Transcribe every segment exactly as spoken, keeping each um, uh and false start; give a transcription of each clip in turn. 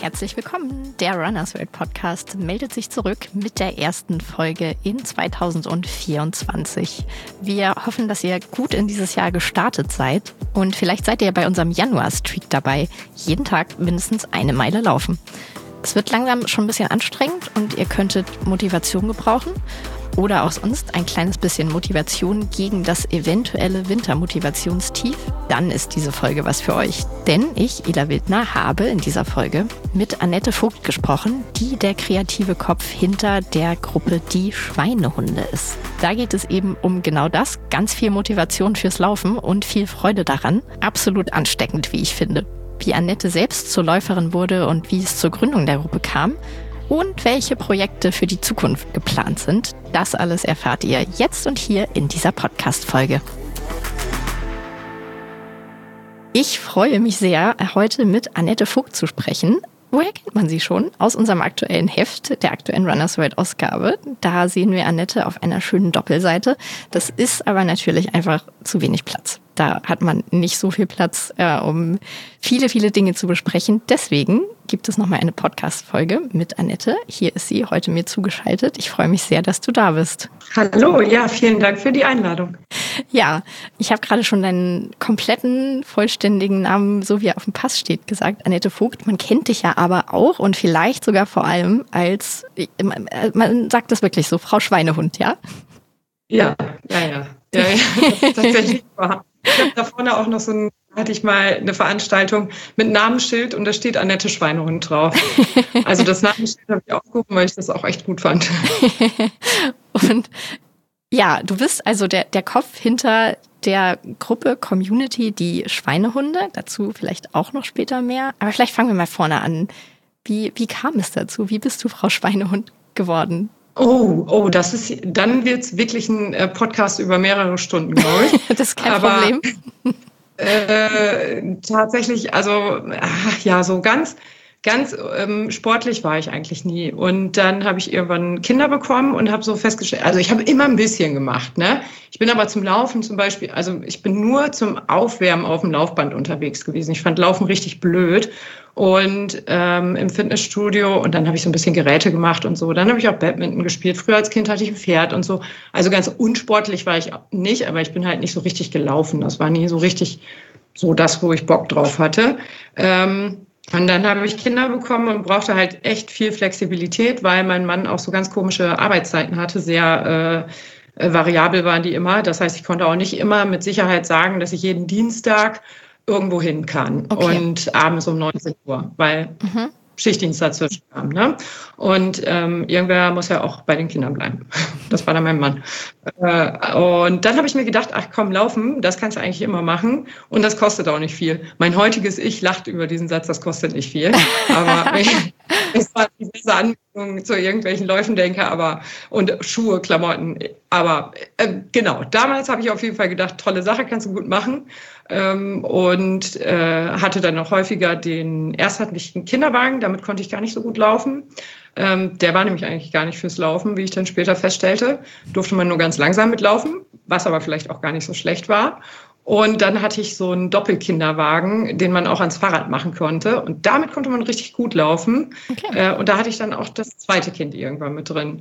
Herzlich willkommen. Der Runners World Podcast meldet sich zurück mit der ersten Folge in zwanzig vierundzwanzig. Wir hoffen, dass ihr gut in dieses Jahr gestartet seid und vielleicht seid ihr bei unserem Januar-Streak dabei. Jeden Tag mindestens eine Meile laufen. Es wird langsam schon ein bisschen anstrengend und ihr könntet Motivation gebrauchen oder auch sonst ein kleines bisschen Motivation gegen das eventuelle Wintermotivationstief. Dann ist diese Folge was für euch. Denn ich, Ela Wildner, habe in dieser Folge mit Annette Vogt gesprochen, die der kreative Kopf hinter der Gruppe Die Schweinehunde ist. Da geht es eben um genau das, ganz viel Motivation fürs Laufen und viel Freude daran. Absolut ansteckend, wie ich finde. Wie Annette selbst zur Läuferin wurde und wie es zur Gründung der Gruppe kam und welche Projekte für die Zukunft geplant sind, das alles erfahrt ihr jetzt und hier in dieser Podcast-Folge. Ich freue mich sehr, heute mit Annette Vogt zu sprechen. Woher kennt man sie schon? Aus unserem aktuellen Heft, der aktuellen Runners World Ausgabe. Da sehen wir Annette auf einer schönen Doppelseite. Das ist aber natürlich einfach zu wenig Platz. Da hat man nicht so viel Platz, äh, um viele, viele Dinge zu besprechen. Deswegen gibt es nochmal eine Podcast-Folge mit Annette. Hier ist sie heute mir zugeschaltet. Ich freue mich sehr, dass du da bist. Hallo, ja, vielen Dank für die Einladung. Ja, ich habe gerade schon deinen kompletten, vollständigen Namen, so wie er auf dem Pass steht, gesagt. Annette Vogt, man kennt dich ja aber auch und vielleicht sogar vor allem als, man sagt das wirklich so, Frau Schweinehund, ja? Ja, ja, ja. ja, ja das ist tatsächlich wahr. Ich habe da vorne auch noch so ein, hatte ich mal eine Veranstaltung mit Namensschild und da steht Annette Schweinehund drauf. Also das Namensschild habe ich aufgehoben, weil ich das auch echt gut fand. Und ja, du bist also der, der Kopf hinter der Gruppe Community Die Schweinehunde. Dazu vielleicht auch noch später mehr. Aber vielleicht fangen wir mal vorne an. Wie, wie kam es dazu? Wie bist du Frau Schweinehund geworden? Oh, oh, das ist, dann wird's wirklich ein äh, Podcast über mehrere Stunden, glaube ich. Das ist kein Aber, Problem. Äh, tatsächlich, also, ach, ja, so ganz, ganz ähm, sportlich war ich eigentlich nie. Und dann habe ich irgendwann Kinder bekommen und habe so festgestellt, also ich habe immer ein bisschen gemacht, ne? Ich bin aber zum Laufen zum Beispiel, also ich bin nur zum Aufwärmen auf dem Laufband unterwegs gewesen. Ich fand Laufen richtig blöd. Und ähm, im Fitnessstudio und dann habe ich so ein bisschen Geräte gemacht und so. Dann habe ich auch Badminton gespielt. Früher als Kind hatte ich ein Pferd und so. Also ganz unsportlich war ich nicht, aber ich bin halt nicht so richtig gelaufen. Das war nie so richtig so das, wo ich Bock drauf hatte. Ähm, und dann habe ich Kinder bekommen und brauchte halt echt viel Flexibilität, weil mein Mann auch so ganz komische Arbeitszeiten hatte, sehr äh, variabel waren die immer. Das heißt, ich konnte auch nicht immer mit Sicherheit sagen, dass ich jeden Dienstag irgendwo hin kann. Okay. Und abends um neunzehn Uhr, weil mhm. Schichtdienst dazwischen kam. Ne? Und ähm, irgendwer muss ja auch bei den Kindern bleiben. Das war dann mein Mann. Äh, und dann habe ich mir gedacht, ach komm, laufen, das kannst du eigentlich immer machen. Und das kostet auch nicht viel. Mein heutiges Ich lacht über diesen Satz, das kostet nicht viel. Aber es war die beste Anbindung zu irgendwelchen Läufen denke, aber und Schuhe, Klamotten. Aber äh, genau, damals habe ich auf jeden Fall gedacht, tolle Sache, kannst du gut machen. Ähm, und äh, hatte dann noch häufiger den, erst hatte ich einen Kinderwagen, damit konnte ich gar nicht so gut laufen. Ähm, der war nämlich eigentlich gar nicht fürs Laufen, wie ich dann später feststellte. Durfte man nur ganz langsam mitlaufen, was aber vielleicht auch gar nicht so schlecht war. Und dann hatte ich so einen Doppelkinderwagen, den man auch ans Fahrrad machen konnte. Und damit konnte man richtig gut laufen. Okay. Äh, und da hatte ich dann auch das zweite Kind irgendwann mit drin.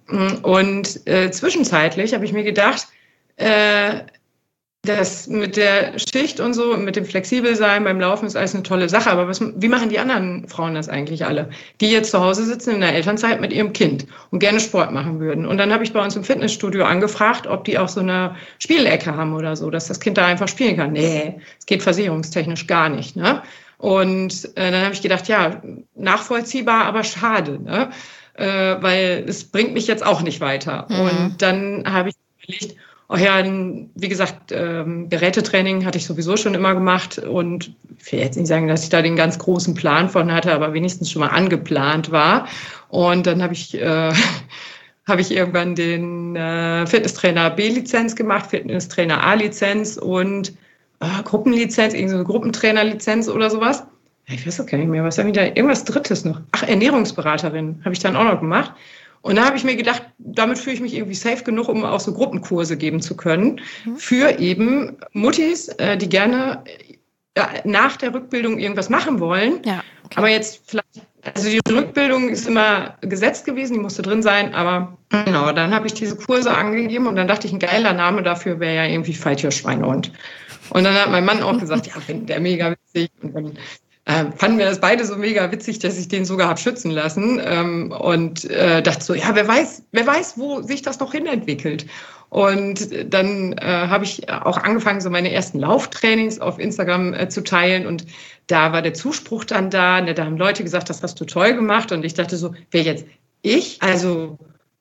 Und äh, zwischenzeitlich habe ich mir gedacht, äh, das mit der Schicht und so, mit dem Flexibelsein beim Laufen ist alles eine tolle Sache. Aber was, wie machen die anderen Frauen das eigentlich alle? Die jetzt zu Hause sitzen in der Elternzeit mit ihrem Kind und gerne Sport machen würden. Und dann habe ich bei uns im Fitnessstudio angefragt, ob die auch so eine Spielecke haben oder so, dass das Kind da einfach spielen kann. Nee, es geht versicherungstechnisch gar nicht. Ne? Und äh, dann habe ich gedacht, ja, nachvollziehbar, aber schade, ne? Äh, weil es bringt mich jetzt auch nicht weiter. Mhm. Und dann habe ich überlegt, oh ja, wie gesagt, ähm, Gerätetraining hatte ich sowieso schon immer gemacht und ich will jetzt nicht sagen, dass ich da den ganz großen Plan von hatte, aber wenigstens schon mal angeplant war. Und dann habe ich, äh, habe ich irgendwann den äh, Fitnesstrainer B-Lizenz gemacht, Fitnesstrainer A-Lizenz und äh, Gruppenlizenz, irgendeine Gruppentrainerlizenz oder sowas. Ich weiß auch gar nicht mehr, was da wieder, irgendwas Drittes noch. Ach, Ernährungsberaterin habe ich dann auch noch gemacht. Und da habe ich mir gedacht, damit fühle ich mich irgendwie safe genug, um auch so Gruppenkurse geben zu können mhm. für eben Muttis, äh, die gerne äh, nach der Rückbildung irgendwas machen wollen, ja, okay. aber jetzt vielleicht Also die Rückbildung ist immer gesetzt gewesen, die musste drin sein, aber genau, dann habe ich diese Kurse angegeben und dann dachte ich, ein geiler Name dafür wäre ja irgendwie Falltierschweinehund. Und dann hat mein Mann auch gesagt, ja, findet der mega witzig. Und dann äh, fanden wir das beide so mega witzig, dass ich den sogar habe schützen lassen. Ähm, und äh, dachte so, ja, wer weiß, wer weiß, wo sich das noch hinentwickelt. Und dann äh, habe ich auch angefangen, so meine ersten Lauftrainings auf Instagram äh, zu teilen. Und da war der Zuspruch dann da. Ne, da haben Leute gesagt, das hast du toll gemacht. Und ich dachte so, wer jetzt ich? Also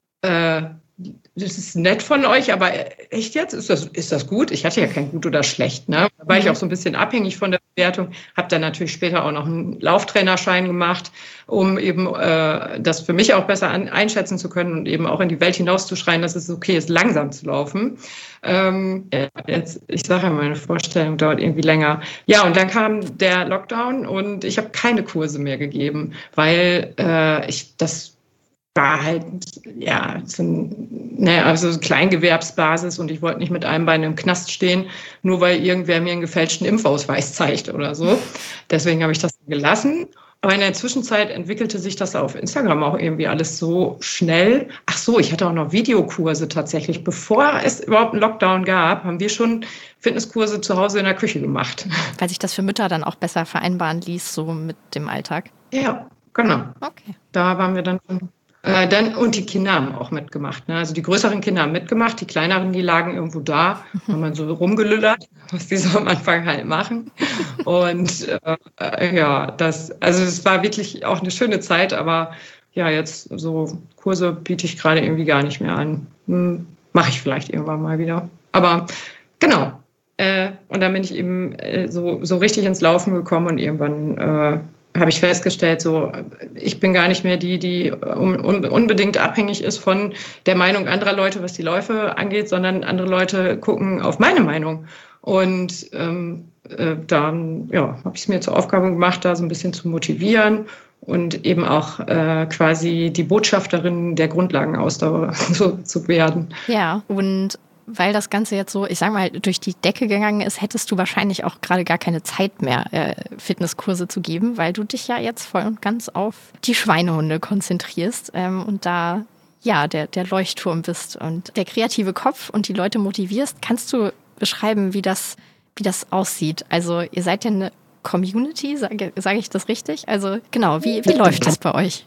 äh, das ist nett von euch, aber echt jetzt? Ist das, ist das gut? Ich hatte ja kein gut oder schlecht. Ne? Da war ich auch so ein bisschen abhängig von der Bewertung. Habe dann natürlich später auch noch einen Lauftrainerschein gemacht, um eben äh, das für mich auch besser an, einschätzen zu können und eben auch in die Welt hinauszuschreien, dass es okay ist, langsam zu laufen. Ähm, ja, jetzt, ich sage ja, meine Vorstellung dauert irgendwie länger. Ja, und dann kam der Lockdown und ich habe keine Kurse mehr gegeben, weil äh, ich das war halt, ja, so ein, ne, also Kleingewerbsbasis und ich wollte nicht mit einem Bein im Knast stehen, nur weil irgendwer mir einen gefälschten Impfausweis zeigt oder so. Deswegen habe ich das gelassen. Aber in der Zwischenzeit entwickelte sich das auf Instagram auch irgendwie alles so schnell. Ach so, ich hatte auch noch Videokurse tatsächlich. Bevor es überhaupt einen Lockdown gab, haben wir schon Fitnesskurse zu Hause in der Küche gemacht. Weil sich das für Mütter dann auch besser vereinbaren ließ, so mit dem Alltag. Ja, genau. Okay. Da waren wir dann... Äh, dann, und die Kinder haben auch mitgemacht. Ne? Also die größeren Kinder haben mitgemacht, die kleineren, die lagen irgendwo da, haben man so rumgelüllert, was die so am Anfang halt machen. Und äh, ja, das, also es war wirklich auch eine schöne Zeit, aber ja, jetzt so Kurse biete ich gerade irgendwie gar nicht mehr an. Hm, mache ich vielleicht irgendwann mal wieder. Aber genau. Äh, und dann bin ich eben äh, so, so richtig ins Laufen gekommen und irgendwann äh, habe ich festgestellt, so, ich bin gar nicht mehr die, die un- unbedingt abhängig ist von der Meinung anderer Leute, was die Läufe angeht, sondern andere Leute gucken auf meine Meinung. Und ähm, äh, dann ja, habe ich es mir zur Aufgabe gemacht, da so ein bisschen zu motivieren und eben auch äh, quasi die Botschafterin der Grundlagenausdauer so, zu werden. Ja, und weil das Ganze jetzt so, ich sag mal, durch die Decke gegangen ist, hättest du wahrscheinlich auch gerade gar keine Zeit mehr, äh, Fitnesskurse zu geben, weil du dich ja jetzt voll und ganz auf die Schweinehunde konzentrierst ähm, und da ja der, der Leuchtturm bist und der kreative Kopf und die Leute motivierst. Kannst du beschreiben, wie das, wie das aussieht? Also ihr seid ja eine Community, sage, sage ich das richtig? Also genau, wie, wie läuft das bei euch?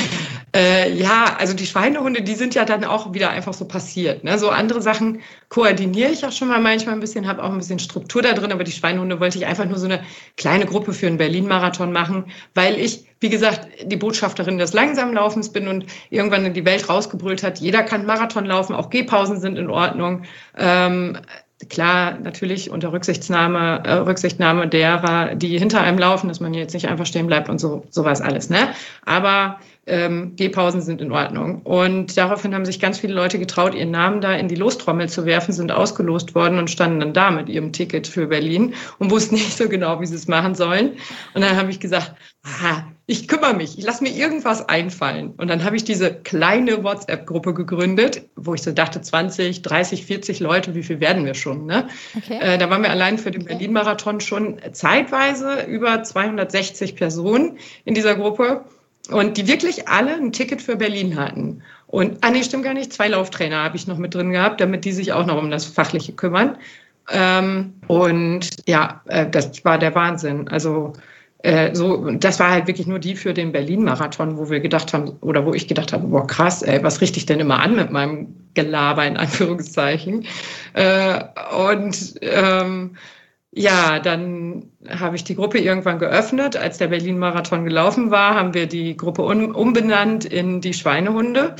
Äh, ja, also die Schweinehunde, die sind ja dann auch wieder einfach so passiert. Ne? So andere Sachen koordiniere ich auch schon mal manchmal ein bisschen, habe auch ein bisschen Struktur da drin, aber die Schweinehunde wollte ich einfach nur so eine kleine Gruppe für einen Berlin-Marathon machen, weil ich, wie gesagt, die Botschafterin des Langsamlaufens bin und irgendwann in die Welt rausgebrüllt hat, jeder kann Marathon laufen, auch Gehpausen sind in Ordnung. Ähm, Klar, natürlich unter Rücksichtnahme, äh, Rücksichtnahme derer, die hinter einem laufen, dass man jetzt nicht einfach stehen bleibt und so sowas alles. Ne? Aber ähm, Gehpausen sind in Ordnung. Und daraufhin haben sich ganz viele Leute getraut, ihren Namen da in die Lostrommel zu werfen, sind ausgelost worden und standen dann da mit ihrem Ticket für Berlin und wussten nicht so genau, wie sie es machen sollen. Und dann habe ich gesagt, aha, ich kümmere mich, ich lasse mir irgendwas einfallen. Und dann habe ich diese kleine WhatsApp-Gruppe gegründet, wo ich so dachte, zwanzig, dreißig, vierzig Leute, wie viel werden wir schon? Ne? Okay. Äh, da waren wir allein für den Berlin-Marathon schon zeitweise über zweihundertsechzig Personen in dieser Gruppe und die wirklich alle ein Ticket für Berlin hatten. Und, ah nee, stimmt gar nicht, zwei Lauftrainer habe ich noch mit drin gehabt, damit die sich auch noch um das Fachliche kümmern. Ähm, und ja, äh, das war der Wahnsinn. Also Äh, so, das war halt wirklich nur die für den Berlin-Marathon, wo wir gedacht haben, oder wo ich gedacht habe, boah krass, ey, was richte ich denn immer an mit meinem Gelaber in Anführungszeichen. Äh, und ähm, ja, dann habe ich die Gruppe irgendwann geöffnet. Als der Berlin-Marathon gelaufen war, haben wir die Gruppe um, umbenannt in die Schweinehunde.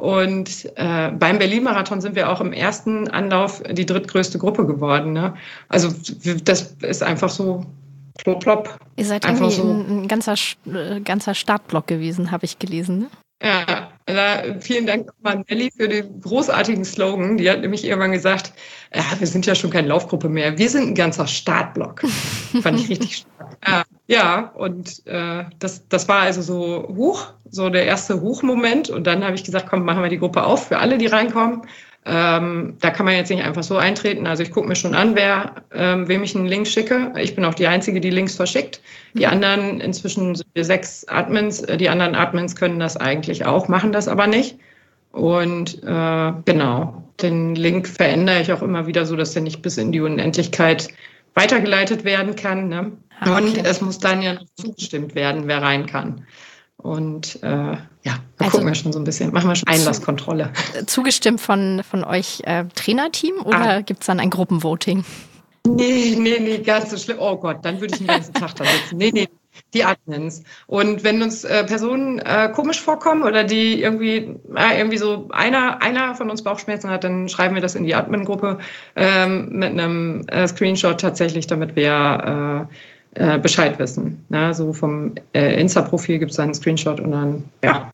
Und äh, beim Berlin-Marathon sind wir auch im ersten Anlauf die drittgrößte Gruppe geworden. Ne? Also das ist einfach so plopp, plopp. Ihr seid einfach irgendwie so ein, ein ganzer, äh, ganzer Startblock gewesen, habe ich gelesen. Ne? Ja, da, vielen Dank an Nelly für den großartigen Slogan. Die hat nämlich irgendwann gesagt, ja, wir sind ja schon keine Laufgruppe mehr, wir sind ein ganzer Startblock. Fand ich richtig stark. Ja, ja und äh, das, das war also so hoch, so der erste Hochmoment. Und dann habe ich gesagt, komm, machen wir die Gruppe auf für alle, die reinkommen. Ähm, da kann man jetzt nicht einfach so eintreten. Also ich gucke mir schon an, wer, ähm, wem ich einen Link schicke. Ich bin auch die Einzige, die Links verschickt. Die anderen, inzwischen sind wir sechs Admins, die anderen Admins können das eigentlich auch, machen das aber nicht. Und äh, genau, den Link verändere ich auch immer wieder so, dass der nicht bis in die Unendlichkeit weitergeleitet werden kann. Ne? Ah, okay. Und es muss dann ja noch zugestimmt werden, wer rein kann. Und äh, ja, da also, gucken wir schon so ein bisschen, machen wir schon Einlasskontrolle. Zugestimmt von, von euch äh, Trainerteam oder ah. gibt es dann ein Gruppenvoting? Nee, nee, nee, ganz so schlimm. Oh Gott, dann würde ich den ganzen Tag da sitzen. Nee, nee, die Admins. Und wenn uns äh, Personen äh, komisch vorkommen oder die irgendwie, äh, irgendwie so einer, einer von uns Bauchschmerzen hat, dann schreiben wir das in die Admin-Gruppe ähm, mit einem äh, Screenshot tatsächlich, damit wir äh, Äh, Bescheid wissen. Ne? So vom äh, Insta-Profil gibt es dann einen Screenshot und dann, ja,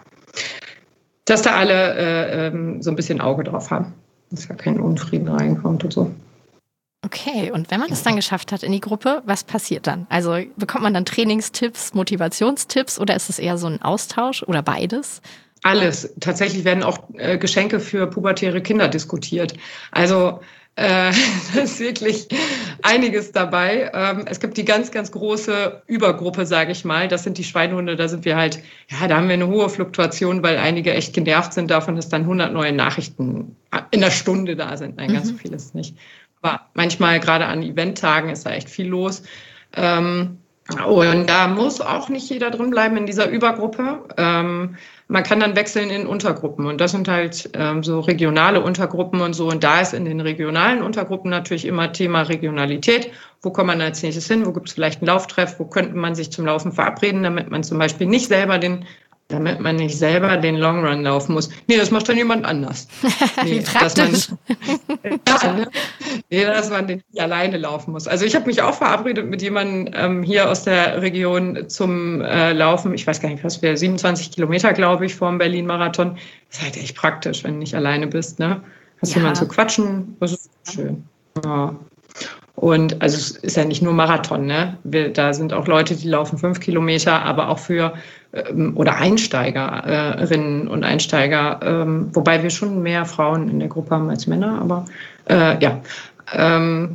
dass da alle äh, ähm, so ein bisschen Auge drauf haben, dass da kein Unfrieden reinkommt und so. Okay, und wenn man es dann geschafft hat in die Gruppe, was passiert dann? Also bekommt man dann Trainingstipps, Motivationstipps oder ist es eher so ein Austausch oder beides? Alles. Tatsächlich werden auch äh, Geschenke für pubertäre Kinder diskutiert. Also Äh, da ist wirklich einiges dabei. Ähm, es gibt die ganz, ganz große Übergruppe, sage ich mal. Das sind die Schweinehunde. Da sind wir halt, ja, da haben wir eine hohe Fluktuation, weil einige echt genervt sind davon, dass dann hundert neue Nachrichten in der Stunde da sind. Nein, ganz so viel ist nicht. Aber manchmal, gerade an Eventtagen, ist da echt viel los. Ähm, und da muss auch nicht jeder drin bleiben in dieser Übergruppe. Ähm, man kann dann wechseln in Untergruppen und das sind halt ähm, so regionale Untergruppen und so. Und da ist in den regionalen Untergruppen natürlich immer Thema Regionalität. Wo kommt man als nächstes hin? Wo gibt es vielleicht einen Lauftreff? Wo könnte man sich zum Laufen verabreden, damit man zum Beispiel nicht selber den damit man nicht selber den Long Run laufen muss. Nee, das macht dann jemand anders. Nee, Wie praktisch. Dass man, ja, ne? Nee, dass man den nicht alleine laufen muss. Also ich habe mich auch verabredet mit jemandem ähm, hier aus der Region zum äh, Laufen. Ich weiß gar nicht, was wir, siebenundzwanzig Kilometer, glaube ich, vor dem Berlin-Marathon. Das ist halt echt praktisch, wenn du nicht alleine bist. Ne? Hast ja. jemanden zu quatschen, das ist schön. Ja. Und also es ist ja nicht nur Marathon, ne? Wir, da sind auch Leute, die laufen fünf Kilometer, aber auch für ähm, oder Einsteigerinnen und Einsteiger, ähm, wobei wir schon mehr Frauen in der Gruppe haben als Männer, aber äh, ja, ähm,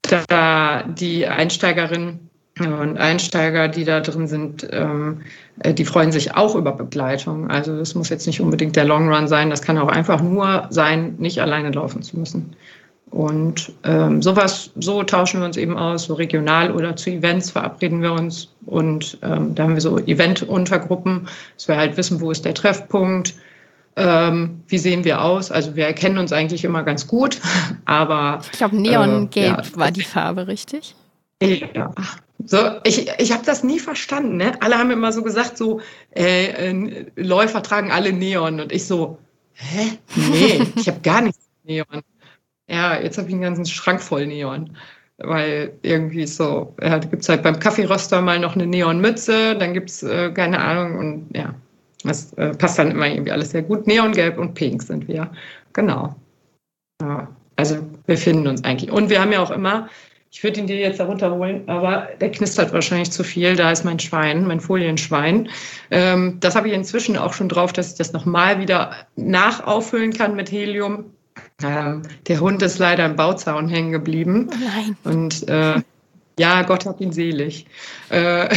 da die Einsteigerinnen und Einsteiger, die da drin sind, ähm, die freuen sich auch über Begleitung. Also das muss jetzt nicht unbedingt der Long Run sein, das kann auch einfach nur sein, nicht alleine laufen zu müssen. Und ähm, sowas, so tauschen wir uns eben aus, so regional oder zu Events verabreden wir uns. Und ähm, da haben wir so Event-Untergruppen, dass wir halt wissen, wo ist der Treffpunkt, ähm, wie sehen wir aus. Also wir erkennen uns eigentlich immer ganz gut, aber... Ich glaube, Neongelb äh, ja, war die Farbe, richtig? Ja, so, ich, ich habe das nie verstanden. Ne? Alle haben immer so gesagt, so äh, äh, Läufer tragen alle Neon. Und ich so, hä? Nee, ich habe gar nichts mit Neon. Ja, jetzt habe ich einen ganzen Schrank voll Neon, weil irgendwie so, ja, da gibt es halt beim Kaffeeröster mal noch eine Neonmütze, dann gibt es, äh, keine Ahnung, und ja, das äh, passt dann immer irgendwie alles sehr gut. Neongelb und Pink sind wir, genau. Ja, also wir finden uns eigentlich. Und wir haben ja auch immer, ich würde ihn dir jetzt da runterholen, aber der knistert wahrscheinlich zu viel, da ist mein Schwein, mein Folienschwein. Ähm, das habe ich inzwischen auch schon drauf, dass ich das nochmal wieder nachauffüllen kann mit Helium. Ähm, der Hund ist leider im Bauzaun hängen geblieben. Oh nein. Und äh, ja, Gott hab ihn selig. Äh,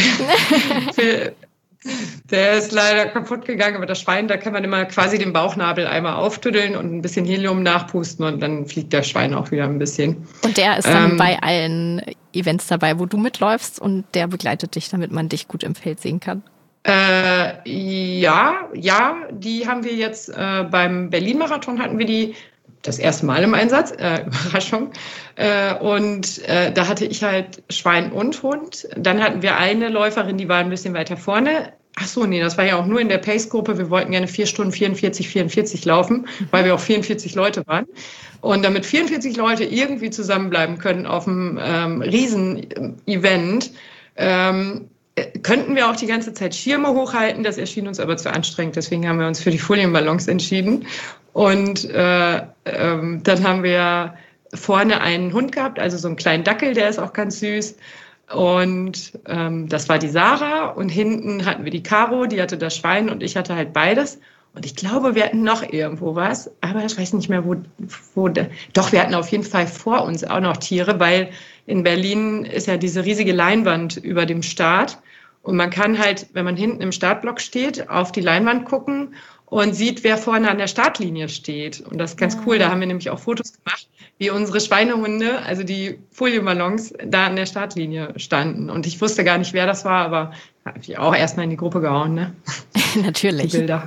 der ist leider kaputt gegangen, aber das Schwein, da kann man immer quasi den Bauchnabel einmal auftüddeln und ein bisschen Helium nachpusten und dann fliegt der Schwein auch wieder ein bisschen. Und der ist dann ähm, bei allen Events dabei, wo du mitläufst und der begleitet dich, damit man dich gut im Feld sehen kann? Äh, ja, ja, die haben wir jetzt äh, beim Berlin-Marathon hatten wir die das erste Mal im Einsatz, äh, Überraschung. Äh, und äh, da hatte ich halt Schwein und Hund. Dann hatten wir eine Läuferin, die war ein bisschen weiter vorne. Ach so, nee, das war ja auch nur in der Pace-Gruppe. Wir wollten gerne vier Stunden vierundvierzig, vierundvierzig laufen, weil wir auch vierundvierzig Leute waren. Und damit vierundvierzig Leute irgendwie zusammenbleiben können auf einem ähm, Riesen-Event, ähm, könnten wir auch die ganze Zeit Schirme hochhalten. Das erschien uns aber zu anstrengend. Deswegen haben wir uns für die Folienballons entschieden. Und äh, ähm, dann haben wir vorne einen Hund gehabt, also so einen kleinen Dackel, der ist auch ganz süß. Und ähm, das war die Sarah. Und hinten hatten wir die Caro, die hatte das Schwein und ich hatte halt beides. Und ich glaube, wir hatten noch irgendwo was, aber ich weiß nicht mehr, wo, wo. Doch, wir hatten auf jeden Fall vor uns auch noch Tiere, weil in Berlin ist ja diese riesige Leinwand über dem Start. Und man kann halt, wenn man hinten im Startblock steht, auf die Leinwand gucken und sieht, wer vorne an der Startlinie steht. Und das ist ganz cool. Da haben wir nämlich auch Fotos gemacht, wie unsere Schweinehunde, also die Folienballons, da an der Startlinie standen. Und ich wusste gar nicht, wer das war, aber habe ich auch erstmal in die Gruppe gehauen, ne? Natürlich. Die Bilder.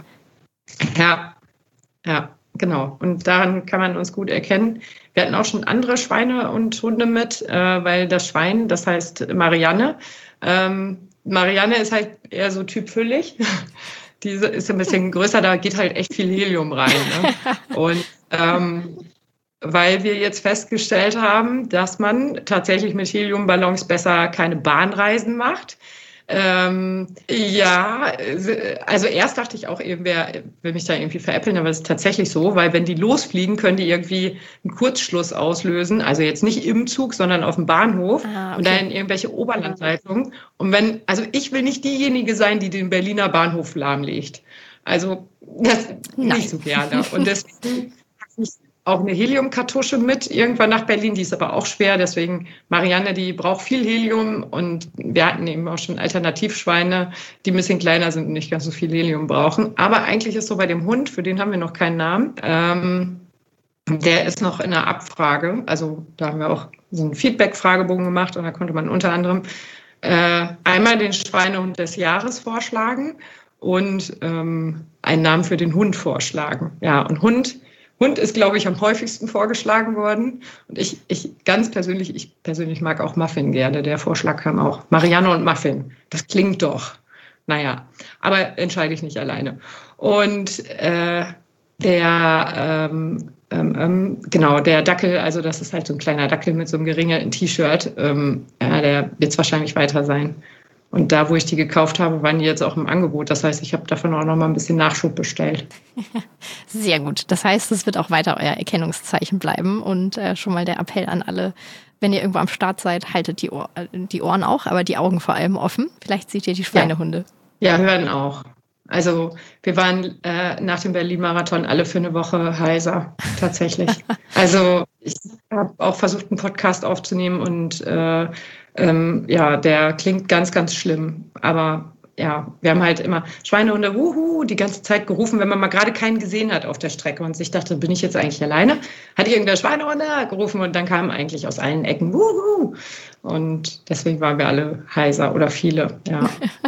Ja, ja, genau. Und daran kann man uns gut erkennen. Wir hatten auch schon andere Schweine und Hunde mit, äh, weil das Schwein, das heißt Marianne. Ähm, Marianne ist halt eher so typfüllig. Die ist ein bisschen größer, da geht halt echt viel Helium rein. Ne? Und ähm, weil wir jetzt festgestellt haben, dass man tatsächlich mit Heliumballons besser keine Bahnreisen macht. Ähm, ja, also erst dachte ich auch, irgendwer will mich da irgendwie veräppeln, aber es ist tatsächlich so, weil wenn die losfliegen, können die irgendwie einen Kurzschluss auslösen, also jetzt nicht im Zug, sondern auf dem Bahnhof ah, okay. und dann in irgendwelche Oberlandleitungen. Und wenn, also ich will nicht diejenige sein, die den Berliner Bahnhof lahmlegt. Also das Nein. nicht so gerne. Und deswegen habe ich auch eine Heliumkartusche mit, irgendwann nach Berlin, die ist aber auch schwer, deswegen Marianne, die braucht viel Helium und wir hatten eben auch schon Alternativschweine, die ein bisschen kleiner sind und nicht ganz so viel Helium brauchen. Aber eigentlich ist so bei dem Hund, für den haben wir noch keinen Namen, ähm, der ist noch in der Abfrage, also da haben wir auch so einen Feedback-Fragebogen gemacht und da konnte man unter anderem äh, einmal den Schweinehund des Jahres vorschlagen und ähm, einen Namen für den Hund vorschlagen. Ja, und Hund Hund ist, glaube ich, am häufigsten vorgeschlagen worden. Und ich, ich ganz persönlich, ich persönlich mag auch Muffin gerne. Der Vorschlag kam auch. Marianne und Muffin. Das klingt doch. Naja, aber entscheide ich nicht alleine. Und äh, der, ähm, ähm, genau, der Dackel, also das ist halt so ein kleiner Dackel mit so einem geringerten T-Shirt. Ähm, ja, der wird es wahrscheinlich weiter sein. Und da, wo ich die gekauft habe, waren die jetzt auch im Angebot. Das heißt, ich habe davon auch noch mal ein bisschen Nachschub bestellt. Sehr gut. Das heißt, es wird auch weiter euer Erkennungszeichen bleiben. Und äh, schon mal der Appell an alle, wenn ihr irgendwo am Start seid, haltet die, Ohr, die Ohren auch, aber die Augen vor allem offen. Vielleicht seht ihr die Schweinehunde. Ja, ja, hören auch. Also wir waren äh, nach dem Berlin-Marathon alle für eine Woche heiser, tatsächlich. Also ich habe auch versucht, einen Podcast aufzunehmen und äh, ähm, ja, der klingt ganz, ganz schlimm. Aber ja, wir haben halt immer Schweinehunde, wuhu, die ganze Zeit gerufen, wenn man mal gerade keinen gesehen hat auf der Strecke und sich dachte, bin ich jetzt eigentlich alleine? Hat irgendwer Schweinehunde gerufen und dann kamen eigentlich aus allen Ecken, wuhu. Und deswegen waren wir alle heiser oder viele, ja.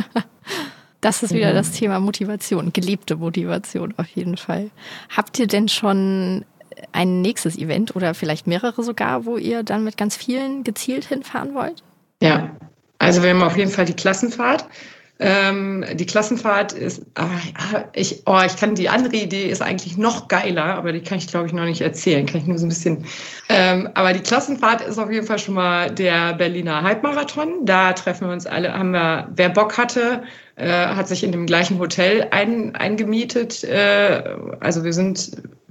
Das ist wieder das Thema Motivation, gelebte Motivation auf jeden Fall. Habt ihr denn schon ein nächstes Event oder vielleicht mehrere sogar, wo ihr dann mit ganz vielen gezielt hinfahren wollt? Ja, also wir haben auf jeden Fall die Klassenfahrt. Ähm, die Klassenfahrt ist, ah, ich, oh, ich kann, die andere Idee ist eigentlich noch geiler, aber die kann ich, glaube ich, noch nicht erzählen, kann ich nur so ein bisschen. Ähm, aber die Klassenfahrt ist auf jeden Fall schon mal der Berliner Halbmarathon. Da treffen wir uns alle, haben wir, wer Bock hatte, äh, hat sich in dem gleichen Hotel ein, eingemietet. Äh, also wir sind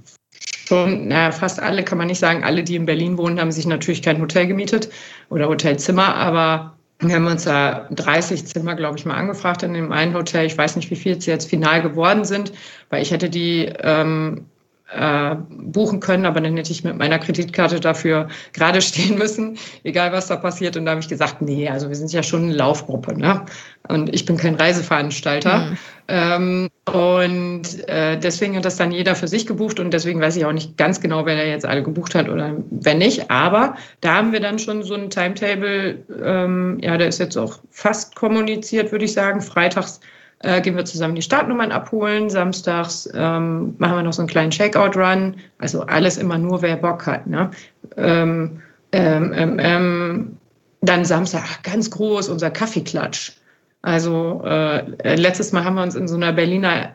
schon, naja, fast alle, kann man nicht sagen, alle, die in Berlin wohnen, haben sich natürlich kein Hotel gemietet oder Hotelzimmer, aber wir haben uns da dreißig Zimmer, glaube ich, mal angefragt in dem einen Hotel. Ich weiß nicht, wie viel es jetzt final geworden sind, weil ich hätte die ähm, äh, buchen können, aber dann hätte ich mit meiner Kreditkarte dafür gerade stehen müssen, egal was da passiert. Und da habe ich gesagt, nee, also wir sind ja schon eine Laufgruppe, ne? Und ich bin kein Reiseveranstalter. Mhm. Ähm, und äh, deswegen hat das dann jeder für sich gebucht und deswegen weiß ich auch nicht ganz genau, wer da jetzt alle gebucht hat oder wer nicht. Aber da haben wir dann schon so ein Timetable, ähm, ja, der ist jetzt auch fast kommuniziert, würde ich sagen. Freitags äh, gehen wir zusammen die Startnummern abholen. Samstags ähm, machen wir noch so einen kleinen Checkout-Run. Also alles immer nur, wer Bock hat, ne? Ähm, ähm, ähm, ähm, dann Samstag, ach, ganz groß, unser Kaffeeklatsch. Also äh, letztes Mal haben wir uns in so einer Berliner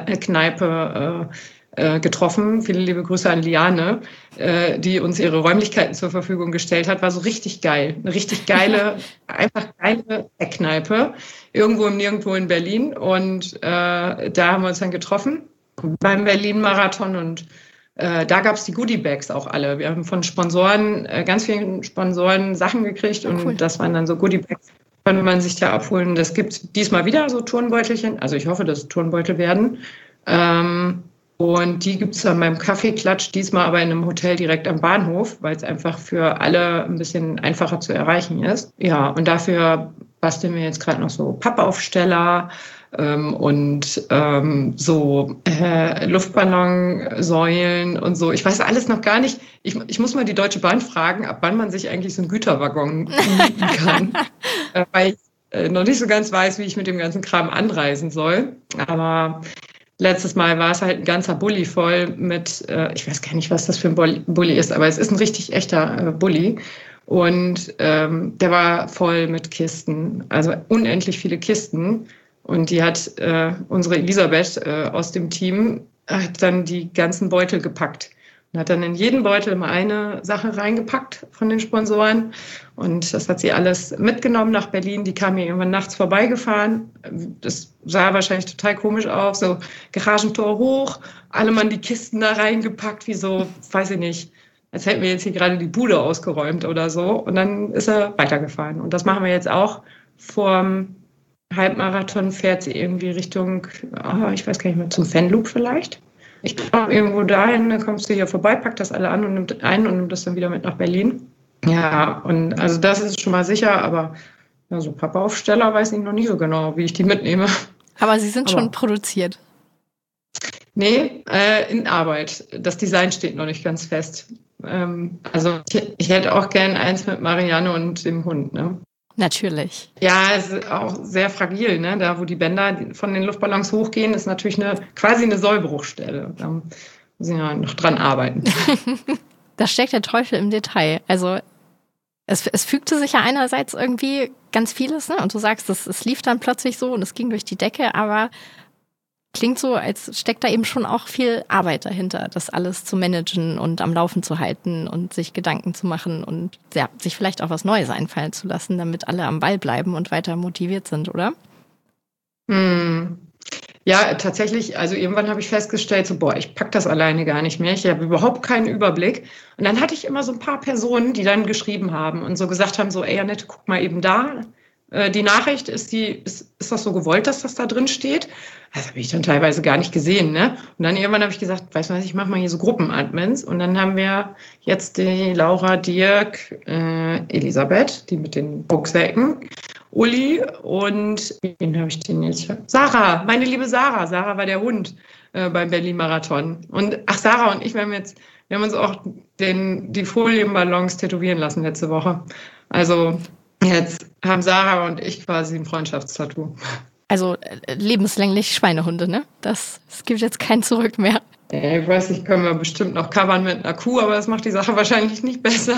Eckkneipe äh, äh, getroffen. Viele liebe Grüße an Liane, äh, die uns ihre Räumlichkeiten zur Verfügung gestellt hat. War so richtig geil. Eine richtig geile, einfach geile Eckkneipe. Irgendwo im Nirgendwo in Berlin. Und äh, da haben wir uns dann getroffen beim Berlin-Marathon. Und äh, da gab es die Goodie-Bags auch alle. Wir haben von Sponsoren, äh, ganz vielen Sponsoren Sachen gekriegt. Und cool. Das waren dann so Goodie-Bags. Kann man sich da abholen. Das gibt es diesmal wieder, so Turnbeutelchen. Also ich hoffe, dass es Turnbeutel werden. Ähm, und die gibt es dann beim Kaffeeklatsch, diesmal aber in einem Hotel direkt am Bahnhof, weil es einfach für alle ein bisschen einfacher zu erreichen ist. Ja, und dafür basteln wir jetzt gerade noch so Pappaufsteller ähm, und ähm, so äh, Luftballonsäulen und so. Ich weiß alles noch gar nicht. Ich, ich muss mal die Deutsche Bahn fragen, ab wann man sich eigentlich so einen Güterwaggon mieten kann. äh, weil ich äh, noch nicht so ganz weiß, wie ich mit dem ganzen Kram anreisen soll. Aber letztes Mal war es halt ein ganzer Bulli voll mit, äh, ich weiß gar nicht, was das für ein Bulli ist, aber es ist ein richtig echter äh, Bulli. Und ähm, der war voll mit Kisten, also unendlich viele Kisten. Und die hat äh, unsere Elisabeth äh, aus dem Team, hat dann die ganzen Beutel gepackt. Und hat dann in jeden Beutel immer eine Sache reingepackt von den Sponsoren. Und das hat sie alles mitgenommen nach Berlin. Die kam hier irgendwann nachts vorbeigefahren. Das sah wahrscheinlich total komisch aus. So Garagentor hoch, alle Mann die Kisten da reingepackt, wie so, weiß ich nicht, als hätten wir jetzt hier gerade die Bude ausgeräumt oder so. Und dann ist er weitergefahren. Und das machen wir jetzt auch. Vorm Halbmarathon fährt sie irgendwie Richtung, oh, ich weiß gar nicht mehr, zum Fanloop vielleicht. Ich komme irgendwo dahin, dann kommst du hier vorbei, packt das alle an und nimmt ein und nimmt das dann wieder mit nach Berlin. Ja, und also das ist schon mal sicher, aber ja, so Pappaufsteller weiß ich noch nicht so genau, wie ich die mitnehme. Aber sie sind aber, schon produziert. Nee, äh, in Arbeit. Das Design steht noch nicht ganz fest. Ähm, also ich, ich hätte auch gern eins mit Marianne und dem Hund, ne? Natürlich. Ja, es ist auch sehr fragil, ne? Da, wo die Bänder von den Luftballons hochgehen, ist natürlich eine, quasi eine Sollbruchstelle. Da müssen wir noch dran arbeiten. Da steckt der Teufel im Detail. Also es, es fügte sich ja einerseits irgendwie ganz vieles, ne? Und du sagst, es, es lief dann plötzlich so und es ging durch die Decke, aber klingt so, als steckt da eben schon auch viel Arbeit dahinter, das alles zu managen und am Laufen zu halten und sich Gedanken zu machen und ja, sich vielleicht auch was Neues einfallen zu lassen, damit alle am Ball bleiben und weiter motiviert sind, oder? Hm. Ja, tatsächlich, also irgendwann habe ich festgestellt, so, boah, ich pack das alleine gar nicht mehr, ich habe überhaupt keinen Überblick. Und dann hatte ich immer so ein paar Personen, die dann geschrieben haben und so gesagt haben, so, ey, Annette, guck mal eben da, äh, die Nachricht, ist die, ist, ist das so gewollt, dass das da drin steht? Das habe ich dann teilweise gar nicht gesehen, ne? Und dann irgendwann habe ich gesagt, weißt du was, ich mache mal hier so Gruppenadmins. Und dann haben wir jetzt die Laura, Dirk, äh, Elisabeth, die mit den Rucksäcken, Uli und wen habe ich denn jetzt? Sarah, meine liebe Sarah. Sarah war der Hund äh, beim Berlin-Marathon. Und ach, Sarah und ich, wir haben jetzt, wir haben uns auch den, die Folienballons tätowieren lassen letzte Woche. Also jetzt haben Sarah und ich quasi ein Freundschaftstattoo. Also äh, lebenslänglich Schweinehunde, ne? Das, es gibt jetzt kein Zurück mehr. Ich weiß nicht, können wir bestimmt noch covern mit einer Kuh, aber das macht die Sache wahrscheinlich nicht besser.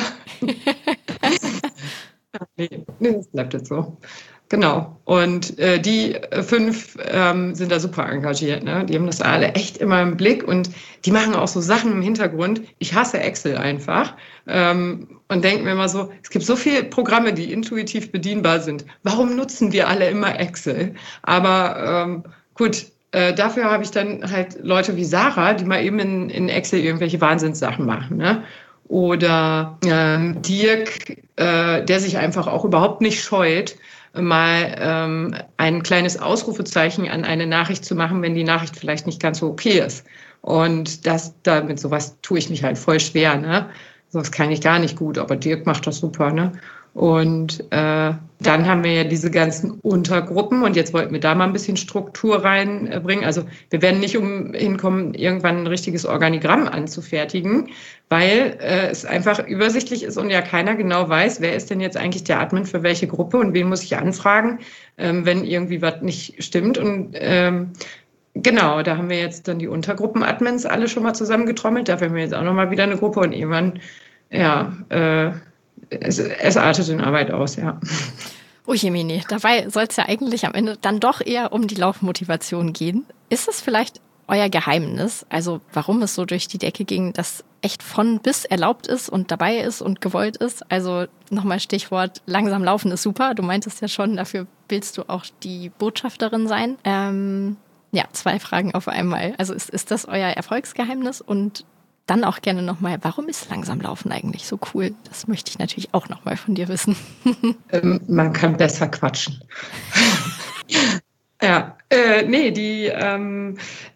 Nee, nee, das bleibt jetzt so. Genau. Und äh, die fünf ähm, sind da super engagiert. Ne? Die haben das alle echt immer im Blick und die machen auch so Sachen im Hintergrund. Ich hasse Excel einfach ähm, und denke mir immer so, es gibt so viele Programme, die intuitiv bedienbar sind. Warum nutzen wir alle immer Excel? Aber ähm, gut, äh, dafür habe ich dann halt Leute wie Sarah, die mal eben in, in Excel irgendwelche Wahnsinnssachen machen. Ne? Oder ähm, Dirk, äh, der sich einfach auch überhaupt nicht scheut, mal ähm, ein kleines Ausrufezeichen an eine Nachricht zu machen, wenn die Nachricht vielleicht nicht ganz so okay ist. Und das, damit sowas tue ich mich halt voll schwer, ne? Sowas kann ich gar nicht gut, aber Dirk macht das super, ne? Und äh, dann haben wir ja diese ganzen Untergruppen und jetzt wollten wir da mal ein bisschen Struktur reinbringen. Also wir werden nicht umhin kommen, irgendwann ein richtiges Organigramm anzufertigen, weil äh, es einfach übersichtlich ist und ja keiner genau weiß, wer ist denn jetzt eigentlich der Admin für welche Gruppe und wen muss ich anfragen, ähm, wenn irgendwie was nicht stimmt. Und ähm, genau, da haben wir jetzt dann die Untergruppen-Admins alle schon mal zusammengetrommelt. Dafür haben wir jetzt auch nochmal wieder eine Gruppe und irgendwann, ja, äh, Es, es artet in Arbeit aus, ja. Oh Jemini, dabei soll es ja eigentlich am Ende dann doch eher um die Laufmotivation gehen. Ist es vielleicht euer Geheimnis, also warum es so durch die Decke ging, dass echt von bis erlaubt ist und dabei ist und gewollt ist? Also nochmal Stichwort, langsam laufen ist super. Du meintest ja schon, dafür willst du auch die Botschafterin sein. Ähm, ja, zwei Fragen auf einmal. Also ist, ist das euer Erfolgsgeheimnis? Und dann auch gerne nochmal, warum ist langsam Laufen eigentlich so cool? Das möchte ich natürlich auch nochmal von dir wissen. ähm, man kann besser quatschen. Ja, äh, nee, die, ähm,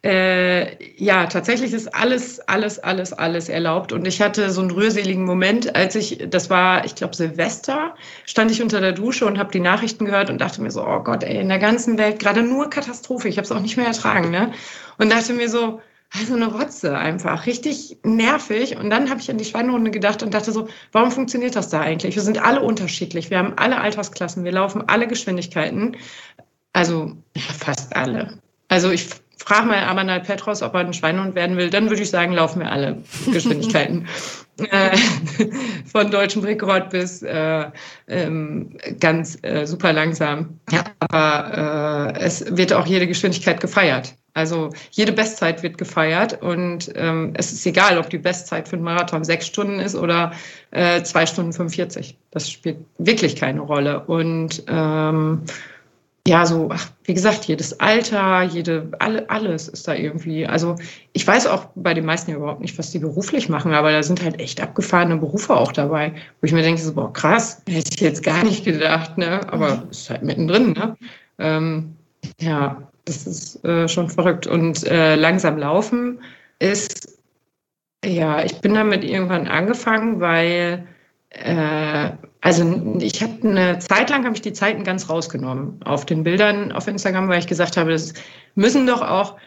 Äh, ja, tatsächlich ist alles, alles, alles, alles erlaubt. Und ich hatte so einen rührseligen Moment, als ich, das war, ich glaube, Silvester, stand ich unter der Dusche und habe die Nachrichten gehört und dachte mir so, oh Gott, ey, in der ganzen Welt gerade nur Katastrophe. Ich habe es auch nicht mehr ertragen, ne? Und dachte mir so, also eine Rotze einfach, richtig nervig. Und dann habe ich an die Schweinehunde gedacht und dachte so, warum funktioniert das da eigentlich? Wir sind alle unterschiedlich, wir haben alle Altersklassen, wir laufen alle Geschwindigkeiten. Also ja, fast alle. Also ich frage mal Amanal Petros, ob er ein Schweinehund werden will, dann würde ich sagen, laufen wir alle Geschwindigkeiten. äh, von deutschem Rekord bis äh, ähm, ganz äh, super langsam. Ja, aber äh, es wird auch jede Geschwindigkeit gefeiert. Also jede Bestzeit wird gefeiert und ähm, es ist egal, ob die Bestzeit für einen Marathon sechs Stunden ist oder äh, zwei Stunden fünfundvierzig. Das spielt wirklich keine Rolle. Und ähm, ja, so, ach, wie gesagt, jedes Alter, jede, alle, alles ist da irgendwie. Also ich weiß auch bei den meisten ja überhaupt nicht, was die beruflich machen, aber da sind halt echt abgefahrene Berufe auch dabei, wo ich mir denke, so, boah, krass, hätte ich jetzt gar nicht gedacht, ne? Aber es ist halt mittendrin, ne? Ähm, ja, das ist äh, schon verrückt. Und äh, langsam laufen ist, ja, ich bin damit irgendwann angefangen, weil äh, also ich habe eine Zeit lang habe ich die Zeiten ganz rausgenommen auf den Bildern auf Instagram, weil ich gesagt habe, das müssen doch auch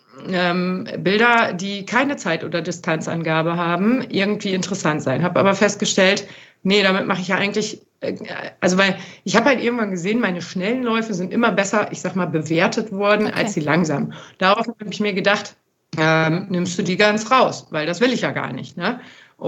ähm, Bilder, die keine Zeit- oder Distanzangabe haben, irgendwie interessant sein. Habe aber festgestellt, nee, damit mache ich ja eigentlich, äh, also weil ich habe halt irgendwann gesehen, meine schnellen Läufe sind immer besser, ich sag mal, bewertet worden Okay. als die langsamen. Darauf habe ich mir gedacht, ähm, nimmst du die ganz raus, weil das will ich ja gar nicht, ne?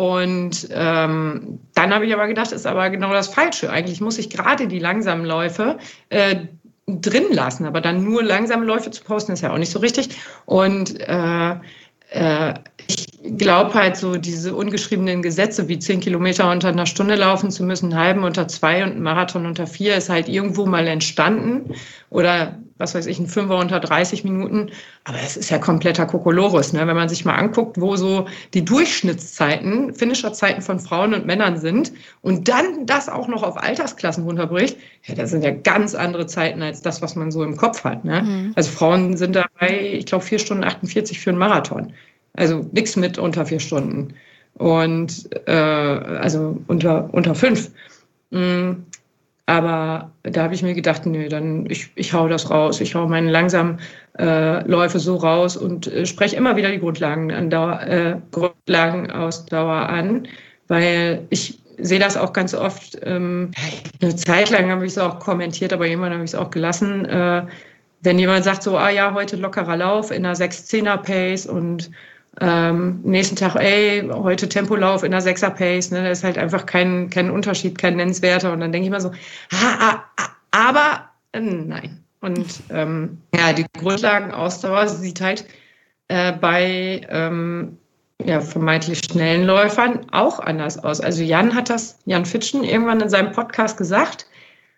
Und ähm, dann habe ich aber gedacht, ist aber genau das Falsche. Eigentlich muss ich gerade die langsamen Läufe äh, drin lassen, aber dann nur langsame Läufe zu posten, ist ja auch nicht so richtig. Und äh, äh, ich glaube halt so diese ungeschriebenen Gesetze, wie zehn Kilometer unter einer Stunde laufen zu müssen, einen halben unter zwei und einen Marathon unter vier, ist halt irgendwo mal entstanden. Oder was weiß ich, ein Fünfer unter dreißig Minuten. Aber es ist ja kompletter Kokolores, ne? Wenn man sich mal anguckt, wo so die Durchschnittszeiten, Finisherzeiten von Frauen und Männern sind und dann das auch noch auf Altersklassen runterbricht, ja, das sind ja ganz andere Zeiten als das, was man so im Kopf hat, ne? Mhm. Also Frauen sind dabei, ich glaube, vier Stunden achtundvierzig für einen Marathon. Also nichts mit unter vier Stunden. Und äh, also unter, unter fünf. Mhm. Aber da habe ich mir gedacht, nee, dann ich, ich hau das raus. Ich hau meine langsamen äh, Läufe so raus und äh, spreche immer wieder die Grundlagen an Dauer, äh, Grundlagenausdauer an, weil ich sehe das auch ganz oft. Ähm, eine Zeit lang habe ich es auch kommentiert, aber irgendwann habe ich es auch gelassen. Äh, wenn jemand sagt so, ah ja, heute lockerer Lauf in einer sechs Zehner Pace und Ähm, nächsten Tag, ey, heute Tempolauf in der Sechser-Pace, ne, da ist halt einfach kein, kein Unterschied, kein nennenswerter. Und dann denke ich immer so, ah, ah, aber äh, nein. Und ähm, ja, die Grundlagenausdauer sieht halt äh, bei ähm, ja, vermeintlich schnellen Läufern auch anders aus. Also Jan hat das, Jan Fitschen, irgendwann in seinem Podcast gesagt.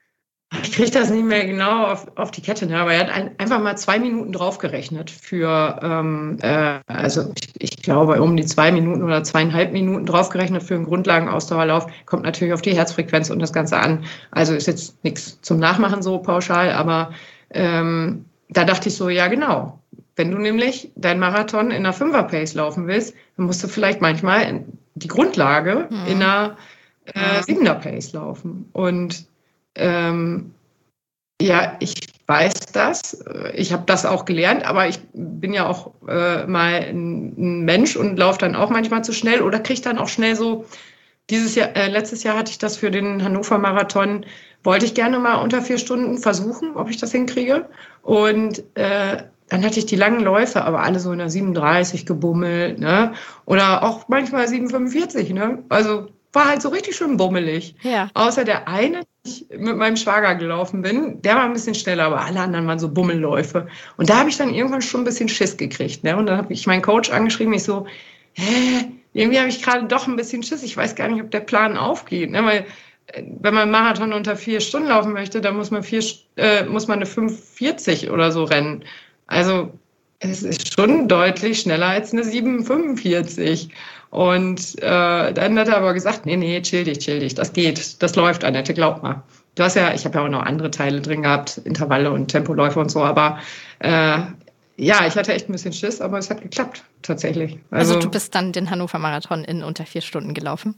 Ich kriege das nicht mehr genau auf, auf die Kette, ne? Aber er hat ein, einfach mal zwei Minuten draufgerechnet für, ähm, äh, also ich, ich glaube, um die zwei Minuten oder zweieinhalb Minuten draufgerechnet für einen Grundlagenausdauerlauf. Kommt natürlich auf die Herzfrequenz und das Ganze an. Also ist jetzt nichts zum Nachmachen so pauschal, aber ähm, da dachte ich so, ja genau. Wenn du nämlich deinen Marathon in einer Fünfer-Pace laufen willst, dann musst du vielleicht manchmal die Grundlage mhm. in einer äh, Siebener-Pace laufen. Und Ähm, ja, ich weiß das. Ich habe das auch gelernt, aber ich bin ja auch äh, mal ein, ein Mensch und laufe dann auch manchmal zu schnell oder kriege dann auch schnell so. Dieses Jahr, äh, letztes Jahr hatte ich das für den Hannover Marathon. Wollte ich gerne mal unter vier Stunden versuchen, ob ich das hinkriege. Und äh, dann hatte ich die langen Läufe, aber alle so in der siebenunddreißig gebummelt, ne? Oder auch manchmal sieben fünfundvierzig, ne? Also war halt so richtig schön bummelig. Ja. Außer der eine, ich mit meinem Schwager gelaufen bin, der war ein bisschen schneller, aber alle anderen waren so Bummelläufe. Und da habe ich dann irgendwann schon ein bisschen Schiss gekriegt, ne? Und dann habe ich meinen Coach angeschrieben, ich so, hä, irgendwie habe ich gerade doch ein bisschen Schiss. Ich weiß gar nicht, ob der Plan aufgeht, ne? Weil wenn man einen Marathon unter vier Stunden laufen möchte, dann muss man vier, äh, muss man eine fünf vierzig oder so rennen. Also es ist schon deutlich schneller als eine sieben fünfundvierzig. Und äh, dann hat er aber gesagt, nee, nee, chill dich, chill dich, das geht, das läuft, Annette, glaub mal. Du hast ja, ich habe ja auch noch andere Teile drin gehabt, Intervalle und Tempoläufe und so, aber äh, ja, ich hatte echt ein bisschen Schiss, aber es hat geklappt, tatsächlich. Also, also du bist dann den Hannover-Marathon in unter vier Stunden gelaufen?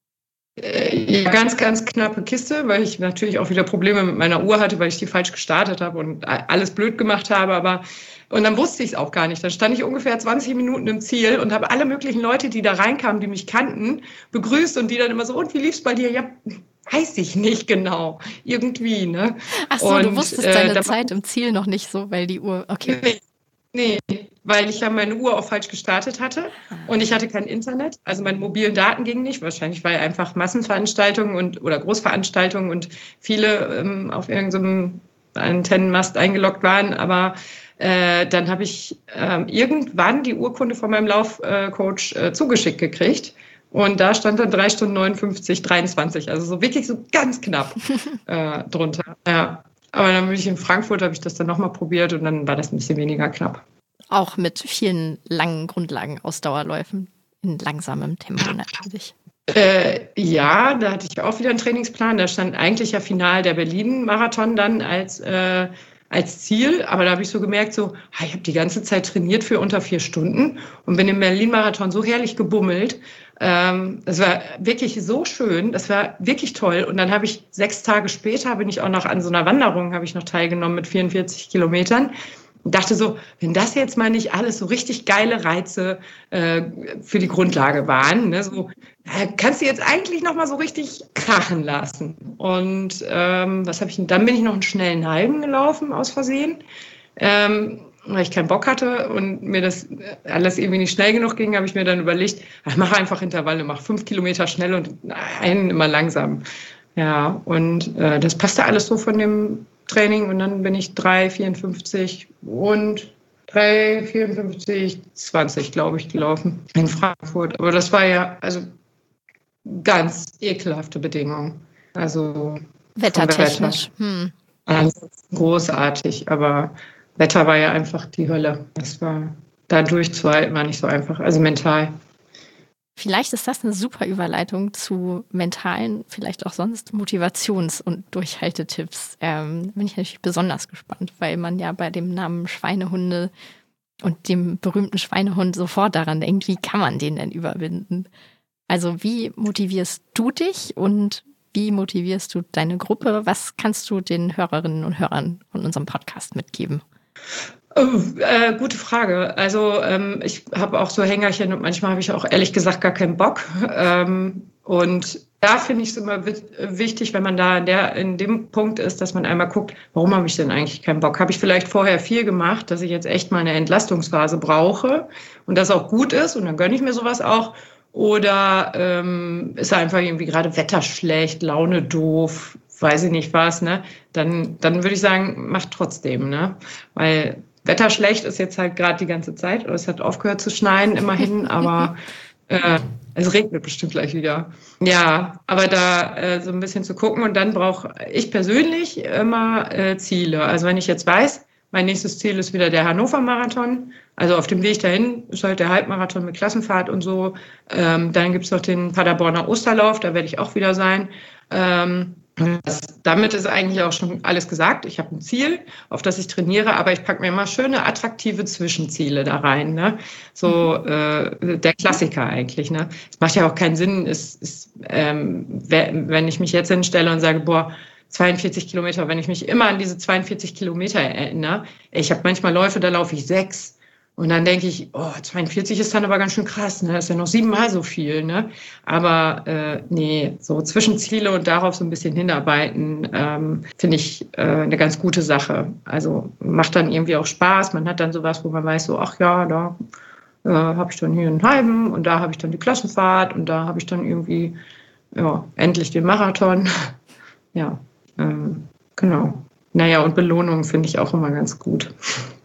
Ja, ganz, ganz knappe Kiste, weil ich natürlich auch wieder Probleme mit meiner Uhr hatte, weil ich die falsch gestartet habe und alles blöd gemacht habe. Aber und dann wusste ich es auch gar nicht. Dann stand ich ungefähr zwanzig Minuten im Ziel und habe alle möglichen Leute, die da reinkamen, die mich kannten, begrüßt und die dann immer so, und wie lief's bei dir? Ja, weiß ich nicht genau. Irgendwie, ne? Ach so, und, du wusstest äh, deine da Zeit im Ziel noch nicht so, weil die Uhr, okay. Nee, nee, weil ich ja meine Uhr auch falsch gestartet hatte und ich hatte kein Internet, also meine mobilen Daten gingen nicht, wahrscheinlich weil einfach Massenveranstaltungen und oder Großveranstaltungen und viele ähm, auf irgendeinem Antennenmast eingeloggt waren, aber äh, dann habe ich äh, irgendwann die Urkunde von meinem Laufcoach äh, zugeschickt gekriegt und da stand dann drei Stunden neunundfünfzig, dreiundzwanzig, also so wirklich so ganz knapp äh, drunter, ja. Aber dann bin ich in Frankfurt, habe ich das dann nochmal probiert und dann war das ein bisschen weniger knapp. Auch mit vielen langen Grundlagen-Ausdauerläufen in langsamem Tempo natürlich. Äh, ja, da hatte ich auch wieder einen Trainingsplan. Da stand eigentlich ja final der Berlin-Marathon dann als, äh, als Ziel. Aber da habe ich so gemerkt, so, ich habe die ganze Zeit trainiert für unter vier Stunden und bin im Berlin-Marathon so herrlich gebummelt. Ähm, das war wirklich so schön. Das war wirklich toll. Und dann habe ich sechs Tage später, bin ich auch noch an so einer Wanderung, habe ich noch teilgenommen mit vierundvierzig Kilometern. Und dachte so, wenn das jetzt mal nicht alles so richtig geile Reize äh, für die Grundlage waren, ne, so äh, kannst du jetzt eigentlich noch mal so richtig krachen lassen. Und ähm, was habe ich denn? Dann bin ich noch einen schnellen Halben gelaufen aus Versehen, ähm, weil ich keinen Bock hatte und mir das alles irgendwie nicht schnell genug ging, habe ich mir dann überlegt, ach, mach einfach Intervalle, mach fünf Kilometer schnell und einen immer langsam. Ja, und äh, das passte alles so von dem Training und dann bin ich drei vierundfünfzig und drei vierundfünfzig zwanzig, glaube ich, gelaufen in Frankfurt. Aber das war ja also ganz ekelhafte Bedingungen. Also wettertechnisch. Wetter. Hm. Also großartig, aber Wetter war ja einfach die Hölle. Das war da durchzuhalten, war nicht so einfach, also mental. Vielleicht ist das eine super Überleitung zu mentalen, vielleicht auch sonst Motivations- und Durchhaltetipps. Ähm, bin ich natürlich besonders gespannt, weil man ja bei dem Namen Schweinehunde und dem berühmten Schweinehund sofort daran denkt, wie kann man den denn überwinden? Also wie motivierst du dich und wie motivierst du deine Gruppe? Was kannst du den Hörerinnen und Hörern von unserem Podcast mitgeben? Oh, äh, gute Frage. Also ähm, ich habe auch so Hängerchen und manchmal habe ich auch ehrlich gesagt gar keinen Bock. Ähm, und da finde ich es immer w- wichtig, wenn man da in, der, in dem Punkt ist, dass man einmal guckt, warum habe ich denn eigentlich keinen Bock? Habe ich vielleicht vorher viel gemacht, dass ich jetzt echt mal eine Entlastungsphase brauche und das auch gut ist und dann gönne ich mir sowas auch. Oder ähm, ist einfach irgendwie gerade Wetter schlecht, Laune doof, weiß ich nicht was, ne? Dann, dann würde ich sagen, mach trotzdem, ne? Weil Wetter schlecht ist jetzt halt gerade die ganze Zeit, oder es hat aufgehört zu schneien, immerhin, aber äh, es regnet bestimmt gleich wieder. Ja, aber da äh, so ein bisschen zu gucken und dann brauche ich persönlich immer äh, Ziele. Also wenn ich jetzt weiß, mein nächstes Ziel ist wieder der Hannover-Marathon, also auf dem Weg dahin ist halt der Halbmarathon mit Klassenfahrt und so. Ähm, dann gibt's noch den Paderborner Osterlauf, da werde ich auch wieder sein. Ähm, Das, damit ist eigentlich auch schon alles gesagt. Ich habe ein Ziel, auf das ich trainiere, aber ich packe mir immer schöne, attraktive Zwischenziele da rein. Ne? So äh, der Klassiker eigentlich. Ne? Es macht ja auch keinen Sinn, ist, ist, ähm, wenn ich mich jetzt hinstelle und sage, boah, zweiundvierzig Kilometer, wenn ich mich immer an diese zweiundvierzig Kilometer erinnere. Ich habe manchmal Läufe, da laufe ich sechs. Und dann denke ich, oh, zweiundvierzig ist dann aber ganz schön krass, ne? Das ist ja noch siebenmal so viel, ne? Aber äh, nee, so Zwischenziele und darauf so ein bisschen hinarbeiten, ähm, finde ich äh, eine ganz gute Sache. Also macht dann irgendwie auch Spaß. Man hat dann sowas, wo man weiß, so, ach ja, da äh, habe ich dann hier einen halben und da habe ich dann die Klassenfahrt und da habe ich dann irgendwie ja endlich den Marathon. Ja, ähm, genau. Naja, und Belohnung finde ich auch immer ganz gut.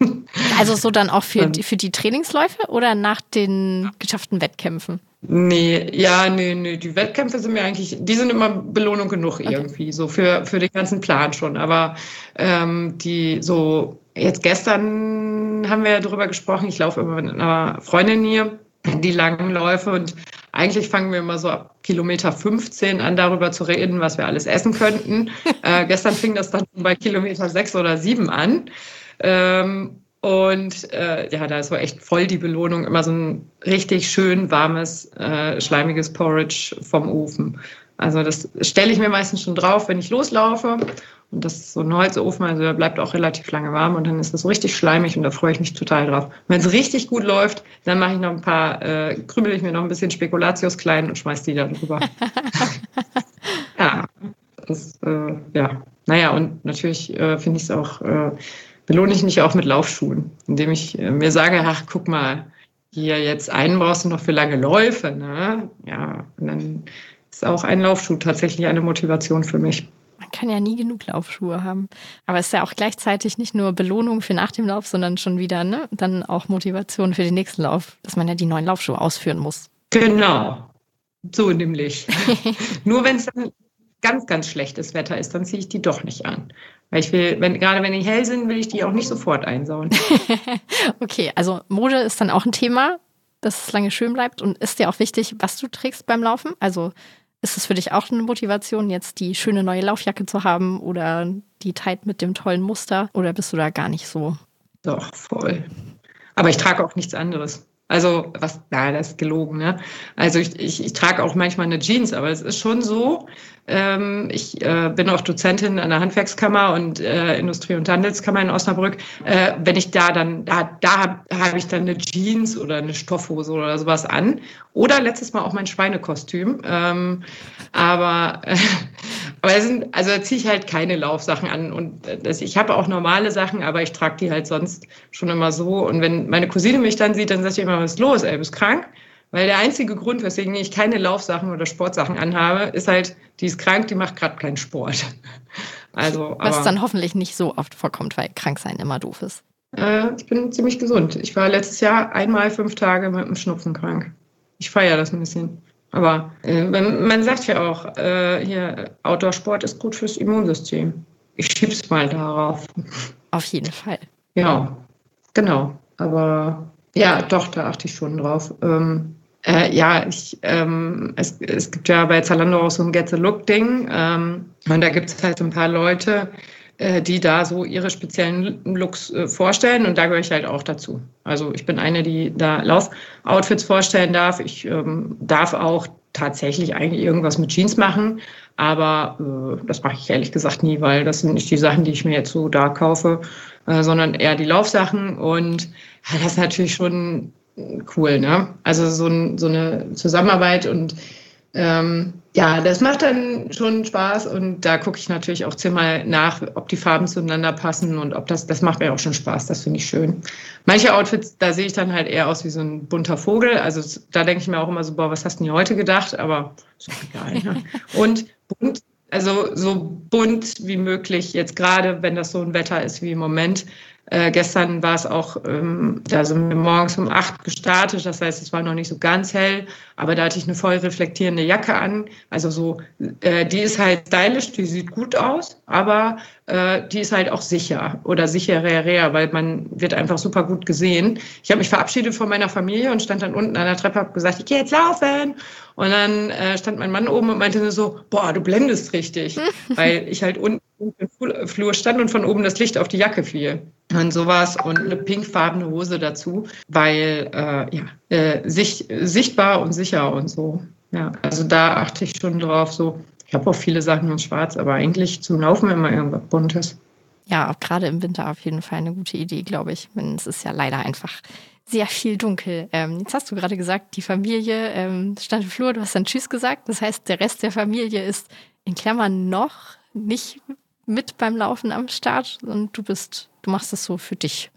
Also so dann auch für, die, für die Trainingsläufe oder nach den geschafften Wettkämpfen? Nee, ja, nee, nee, die Wettkämpfe sind mir eigentlich, die sind immer Belohnung genug irgendwie, okay. So für, für den ganzen Plan schon. Aber ähm, die so, jetzt gestern haben wir ja drüber gesprochen, ich laufe immer mit einer Freundin hier, die langen Läufe und eigentlich fangen wir immer so ab Kilometer fünfzehn an, darüber zu reden, was wir alles essen könnten. äh, gestern fing das dann bei Kilometer sechs oder sieben an. Ähm, Und äh, ja, da ist so echt voll die Belohnung, immer so ein richtig schön warmes, äh, schleimiges Porridge vom Ofen. Also das stelle ich mir meistens schon drauf, wenn ich loslaufe. Und das ist so ein Holzofen, also der bleibt auch relativ lange warm und dann ist das so richtig schleimig und da freue ich mich total drauf. Wenn es richtig gut läuft, dann mache ich noch ein paar, äh, krümel ich mir noch ein bisschen Spekulatius klein und schmeiß die da drüber. Ja, das, äh, ja. Naja, und natürlich äh, finde ich es auch, äh, belohne ich mich auch mit Laufschuhen, indem ich äh, mir sage, ach, guck mal, hier jetzt einen brauchst du noch für lange Läufe, ne? Ja, und dann ist auch ein Laufschuh tatsächlich eine Motivation für mich. Man kann ja nie genug Laufschuhe haben. Aber es ist ja auch gleichzeitig nicht nur Belohnung für nach dem Lauf, sondern schon wieder, ne, dann auch Motivation für den nächsten Lauf, dass man ja die neuen Laufschuhe ausführen muss. Genau, so nämlich. Nur wenn es dann ganz, ganz schlechtes Wetter ist, dann ziehe ich die doch nicht an. Weil ich will, wenn, gerade wenn die hell sind, will ich die auch nicht sofort einsauen. Okay, also Mode ist dann auch ein Thema, dass es lange schön bleibt. Und ist dir auch wichtig, was du trägst beim Laufen? Also ist es für dich auch eine Motivation, jetzt die schöne neue Laufjacke zu haben oder die Tight mit dem tollen Muster? Oder bist du da gar nicht so? Doch, voll. Aber ich trage auch nichts anderes. Also, was, na, das ist gelogen, ne? Also ich, ich, ich trage auch manchmal eine Jeans, aber es ist schon so, ähm, ich äh, bin auch Dozentin an der Handwerkskammer und äh, Industrie- und Handelskammer in Osnabrück. Äh, wenn ich da dann, da, da habe hab ich dann eine Jeans oder eine Stoffhose oder sowas an. Oder letztes Mal auch mein Schweinekostüm. Ähm, aber äh, aber es sind, also da ziehe ich halt keine Laufsachen an. Und das, ich habe auch normale Sachen, aber ich trage die halt sonst schon immer so. Und wenn meine Cousine mich dann sieht, dann sagt sie immer, was ist los, ey, bist krank? Weil der einzige Grund, weswegen ich keine Laufsachen oder Sportsachen anhabe, ist halt, die ist krank, die macht gerade keinen Sport. Also, was aber, dann hoffentlich nicht so oft vorkommt, weil krank sein immer doof ist. Äh, ich bin ziemlich gesund. Ich war letztes Jahr einmal fünf Tage mit einem Schnupfen krank. Ich feiere das ein bisschen. Aber äh, man sagt ja auch, äh, hier, Outdoor-Sport ist gut fürs Immunsystem. Ich schieb's mal darauf. Auf jeden Fall. Ja, genau. Aber ja, doch, da achte ich schon drauf. Ähm, äh, ja, ich, ähm, es, es gibt ja bei Zalando auch so ein Get the Look-Ding. Ähm, und da gibt es halt ein paar Leute, äh, die da so ihre speziellen Looks äh, vorstellen. Und da gehöre ich halt auch dazu. Also ich bin eine, die da Laufoutfits vorstellen darf. Ich ähm, darf auch tatsächlich eigentlich irgendwas mit Jeans machen. Aber äh, das mache ich ehrlich gesagt nie, weil das sind nicht die Sachen, die ich mir jetzt so da kaufe, äh, sondern eher die Laufsachen. Und ja, das ist natürlich schon cool, ne? Also so, ein, so eine Zusammenarbeit und ähm, ja, das macht dann schon Spaß und da gucke ich natürlich auch zehnmal nach, ob die Farben zueinander passen und ob das, das macht mir auch schon Spaß, das finde ich schön. Manche Outfits, da sehe ich dann halt eher aus wie so ein bunter Vogel, also da denke ich mir auch immer so, boah, was hast du denn heute gedacht, aber ist auch egal. Ne? Und bunt, also so bunt wie möglich, jetzt gerade, wenn das so ein Wetter ist wie im Moment. Äh, gestern war es auch, ähm, da sind wir morgens um acht gestartet, das heißt, es war noch nicht so ganz hell, aber da hatte ich eine voll reflektierende Jacke an. Also so, äh, die ist halt stylisch, die sieht gut aus, aber äh, die ist halt auch sicher oder sicherer, weil man wird einfach super gut gesehen. Ich habe mich verabschiedet von meiner Familie und stand dann unten an der Treppe, habe gesagt, ich gehe jetzt laufen. Und dann äh, stand mein Mann oben und meinte so, boah, du blendest richtig, weil ich halt unten im Flur stand und von oben das Licht auf die Jacke fiel. Und sowas und eine pinkfarbene Hose dazu, weil äh, ja, äh, sich, sichtbar und sicher und so. Ja, also da achte ich schon drauf. So, ich habe auch viele Sachen in Schwarz, aber eigentlich zum Laufen immer irgendwas Buntes. Ja, auch gerade im Winter auf jeden Fall eine gute Idee, glaube ich. Es ist ja leider einfach sehr viel dunkel. Ähm, jetzt hast du gerade gesagt, die Familie ähm, stand im Flur, du hast dann Tschüss gesagt. Das heißt, der Rest der Familie ist in Klammern noch nicht mit beim Laufen am Start und du bist, du machst es so für dich.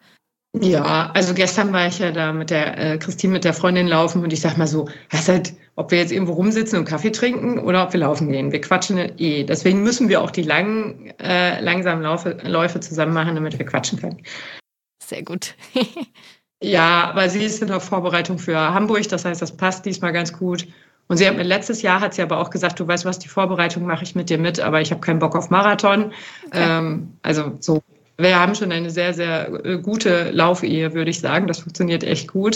Ja, also gestern war ich ja da mit der äh, Christine, mit der Freundin laufen und ich sag mal so, das halt, ob wir jetzt irgendwo rumsitzen und Kaffee trinken oder ob wir laufen gehen. Wir quatschen eh. Deswegen müssen wir auch die langen, äh, langsamen Laufe, Läufe zusammen machen, damit wir quatschen können. Sehr gut. Ja, aber sie ist in der Vorbereitung für Hamburg, das heißt, das passt diesmal ganz gut. Und sie hat mir letztes Jahr hat sie aber auch gesagt, du weißt was, die Vorbereitung mache ich mit dir mit, aber ich habe keinen Bock auf Marathon. Okay. Ähm, also so, wir haben schon eine sehr, sehr gute Lauferehe, würde ich sagen. Das funktioniert echt gut.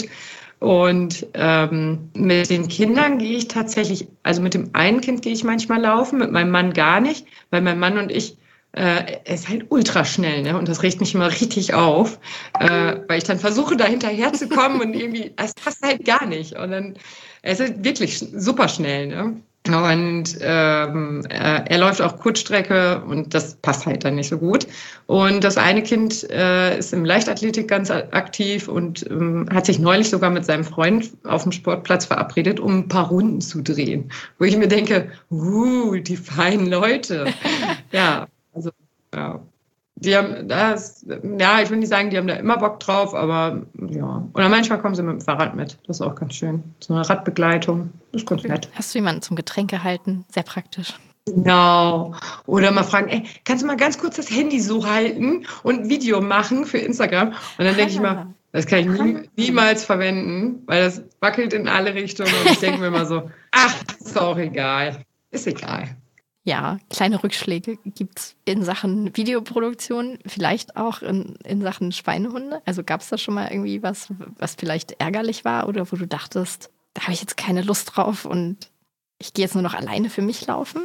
Und ähm, mit den Kindern gehe ich tatsächlich, also mit dem einen Kind gehe ich manchmal laufen, mit meinem Mann gar nicht, weil mein Mann und ich äh, er ist halt ultra schnell, ne? Und das regt mich immer richtig auf, äh, weil ich dann versuche, da hinterher zu kommen und irgendwie, es passt halt gar nicht. Und dann, er ist halt wirklich super schnell, ne? Und ähm, er, er läuft auch Kurzstrecke und das passt halt dann nicht so gut. Und das eine Kind äh, ist im Leichtathletik ganz aktiv und ähm, hat sich neulich sogar mit seinem Freund auf dem Sportplatz verabredet, um ein paar Runden zu drehen. Wo ich mir denke, uh, die feinen Leute. Ja, also ja. Die haben das, ja, ich will nicht sagen, die haben da immer Bock drauf, aber ja. Oder manchmal kommen sie mit dem Fahrrad mit. Das ist auch ganz schön. So eine Radbegleitung. Das ist ganz nett. Hast du jemanden zum Getränke halten? Sehr praktisch. Genau. Oder mal fragen, ey, kannst du mal ganz kurz das Handy so halten und ein Video machen für Instagram? Und dann denke ich mal, das kann ich nie, niemals verwenden, weil das wackelt in alle Richtungen. Und ich denke mir immer so, ach, ist auch egal. Ist egal. Ja, kleine Rückschläge gibt es in Sachen Videoproduktion, vielleicht auch in, in Sachen Schweinehunde. Also gab es da schon mal irgendwie was, was vielleicht ärgerlich war oder wo du dachtest, da habe ich jetzt keine Lust drauf und ich gehe jetzt nur noch alleine für mich laufen?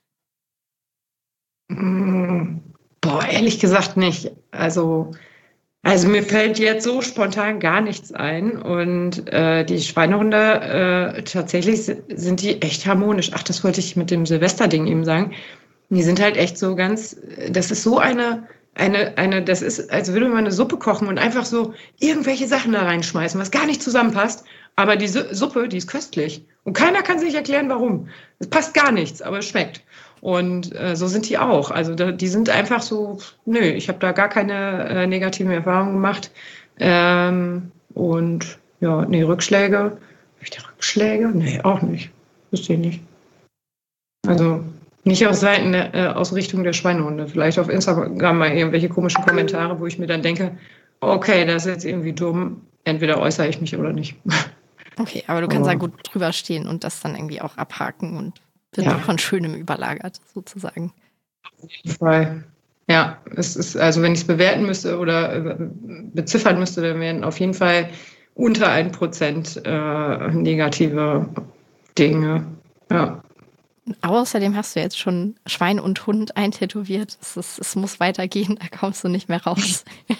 Boah, ehrlich gesagt nicht. Also, also mir fällt jetzt so spontan gar nichts ein. Und äh, die Schweinehunde, äh, tatsächlich sind die echt harmonisch. Ach, das wollte ich mit dem Silvesterding eben sagen. Die sind halt echt so ganz, das ist so eine, eine, eine, das ist, als würde man eine Suppe kochen und einfach so irgendwelche Sachen da reinschmeißen, was gar nicht zusammenpasst. Aber die Suppe, die ist köstlich. Und keiner kann sich erklären, warum. Es passt gar nichts, aber es schmeckt. Und äh, so sind die auch. Also da, die sind einfach so, nö, ich habe da gar keine äh, negativen Erfahrungen gemacht. Ähm, und ja, nee, Rückschläge. Habe ich da Rückschläge? Nee, auch nicht. Wüsste ich nicht. Also nicht aus Seiten der, äh, aus Richtung der Schweinehunde. Vielleicht auf Instagram mal irgendwelche komischen Kommentare, wo ich mir dann denke, okay, das ist jetzt irgendwie dumm. Entweder äußere ich mich oder nicht. Okay, aber du kannst da gut drüber stehen und das dann irgendwie auch abhaken und wird Ja. von Schönem überlagert, sozusagen. Auf jeden Fall. Ja, es ist, also wenn ich es bewerten müsste oder beziffern müsste, dann wären auf jeden Fall unter ein Prozent äh, negative Dinge. Ja. Außerdem hast du jetzt schon Schwein und Hund eintätowiert. Es, ist, es muss weitergehen, da kommst du nicht mehr raus.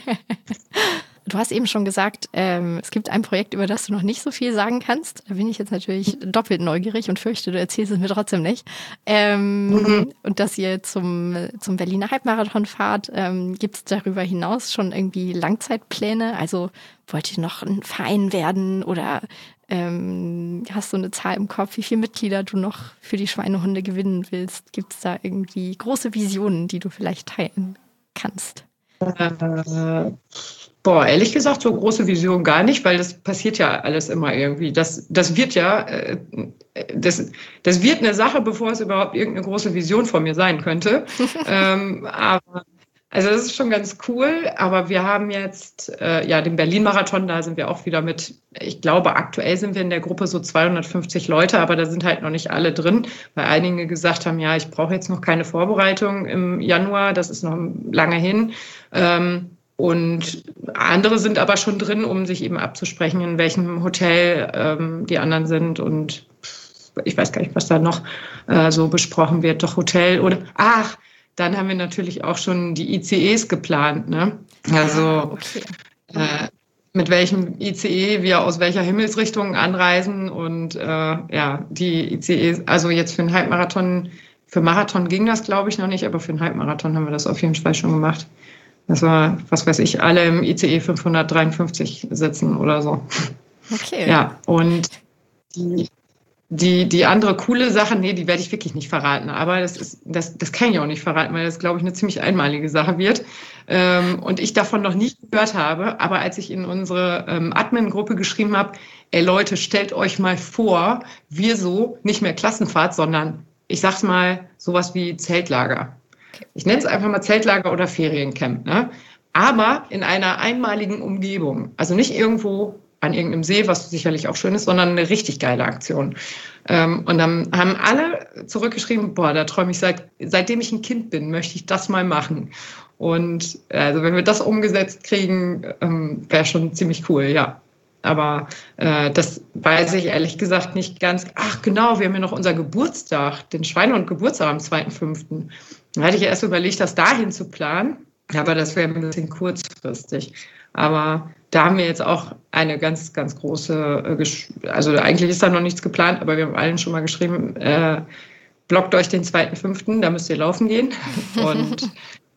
Du hast eben schon gesagt, ähm, es gibt ein Projekt, über das du noch nicht so viel sagen kannst. Da bin ich jetzt natürlich doppelt neugierig und fürchte, du erzählst es mir trotzdem nicht. Ähm, mhm. Und dass ihr zum, zum Berliner Halbmarathon fahrt, ähm, gibt es darüber hinaus schon irgendwie Langzeitpläne? Also wollt ihr noch ein Verein werden oder ähm, hast du eine Zahl im Kopf, wie viele Mitglieder du noch für die Schweinehunde gewinnen willst? Gibt es da irgendwie große Visionen, die du vielleicht teilen kannst? Äh, Boah, ehrlich gesagt, so große Vision gar nicht, weil das passiert ja alles immer irgendwie. Das, das wird ja, äh, das, das wird eine Sache, bevor es überhaupt irgendeine große Vision von mir sein könnte. ähm, aber, also das ist schon ganz cool, aber wir haben jetzt, äh, ja, den Berlin-Marathon, da sind wir auch wieder mit, ich glaube, aktuell sind wir in der Gruppe so zweihundertfünfzig Leute, aber da sind halt noch nicht alle drin, weil einige gesagt haben, ja, ich brauche jetzt noch keine Vorbereitung im Januar, das ist noch lange hin. Ähm, Und andere sind aber schon drin, um sich eben abzusprechen, in welchem Hotel ähm, die anderen sind. Und ich weiß gar nicht, was da noch äh, so besprochen wird. Doch Hotel oder, ach, dann haben wir natürlich auch schon die I C Es geplant. Ne? Also okay. äh, mit welchem I C E wir aus welcher Himmelsrichtung anreisen. Und äh, ja, die I C Es, also jetzt für einen Halbmarathon, für Marathon ging das, glaube ich, noch nicht, aber für einen Halbmarathon haben wir das auf jeden Fall schon gemacht. Das war, was weiß ich, alle im I C E fünfhundertdreiundfünfzig sitzen oder so. Okay. Ja, und die, die, die andere coole Sache, nee, die werde ich wirklich nicht verraten. Aber das ist, das, das kann ich auch nicht verraten, weil das, glaube ich, eine ziemlich einmalige Sache wird. Ähm, und ich davon noch nie gehört habe. Aber als ich in unsere ähm, Admin-Gruppe geschrieben habe, ey Leute, stellt euch mal vor, wir so, nicht mehr Klassenfahrt, sondern, ich sag's mal, sowas wie Zeltlager. Ich nenne es einfach mal Zeltlager oder Feriencamp, ne? Aber in einer einmaligen Umgebung. Also nicht irgendwo an irgendeinem See, was sicherlich auch schön ist, sondern eine richtig geile Aktion. Ähm, und dann haben alle zurückgeschrieben, boah, da träume ich seit, seitdem ich ein Kind bin, möchte ich das mal machen. Und also wenn wir das umgesetzt kriegen, ähm, wäre schon ziemlich cool, ja. Aber äh, das weiß ich ehrlich gesagt nicht ganz. Ach genau, wir haben ja noch unser Geburtstag, den Schweinehund-Geburtstag am zweiten fünften Da hatte ich erst überlegt, das dahin zu planen, aber das wäre ein bisschen kurzfristig. Aber da haben wir jetzt auch eine ganz, ganz große, also eigentlich ist da noch nichts geplant, aber wir haben allen schon mal geschrieben, äh, blockt euch den zweiten fünften, da müsst ihr laufen gehen. Und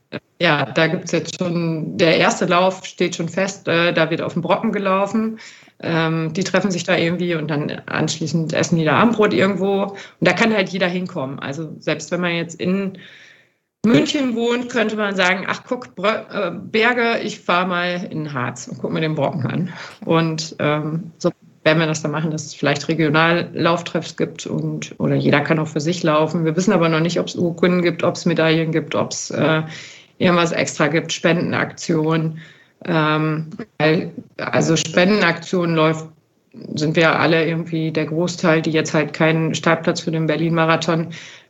ja, da gibt es jetzt schon, der erste Lauf steht schon fest, äh, da wird auf dem Brocken gelaufen. Ähm, die treffen sich da irgendwie und dann anschließend essen die da Abendbrot irgendwo. Und da kann halt jeder hinkommen. Also selbst wenn man jetzt in München wohnt, könnte man sagen, ach guck, Berge, ich fahre mal in Harz und gucke mir den Brocken an. Und ähm, so werden wir das dann machen, dass es vielleicht regional Lauftreffs gibt und oder jeder kann auch für sich laufen. Wir wissen aber noch nicht, ob es Urkunden gibt, ob es Medaillen gibt, ob es äh, irgendwas extra gibt, Spendenaktionen. Ähm, also Spendenaktionen läuft, sind wir alle irgendwie der Großteil, die jetzt halt keinen Startplatz für den Berlin-Marathon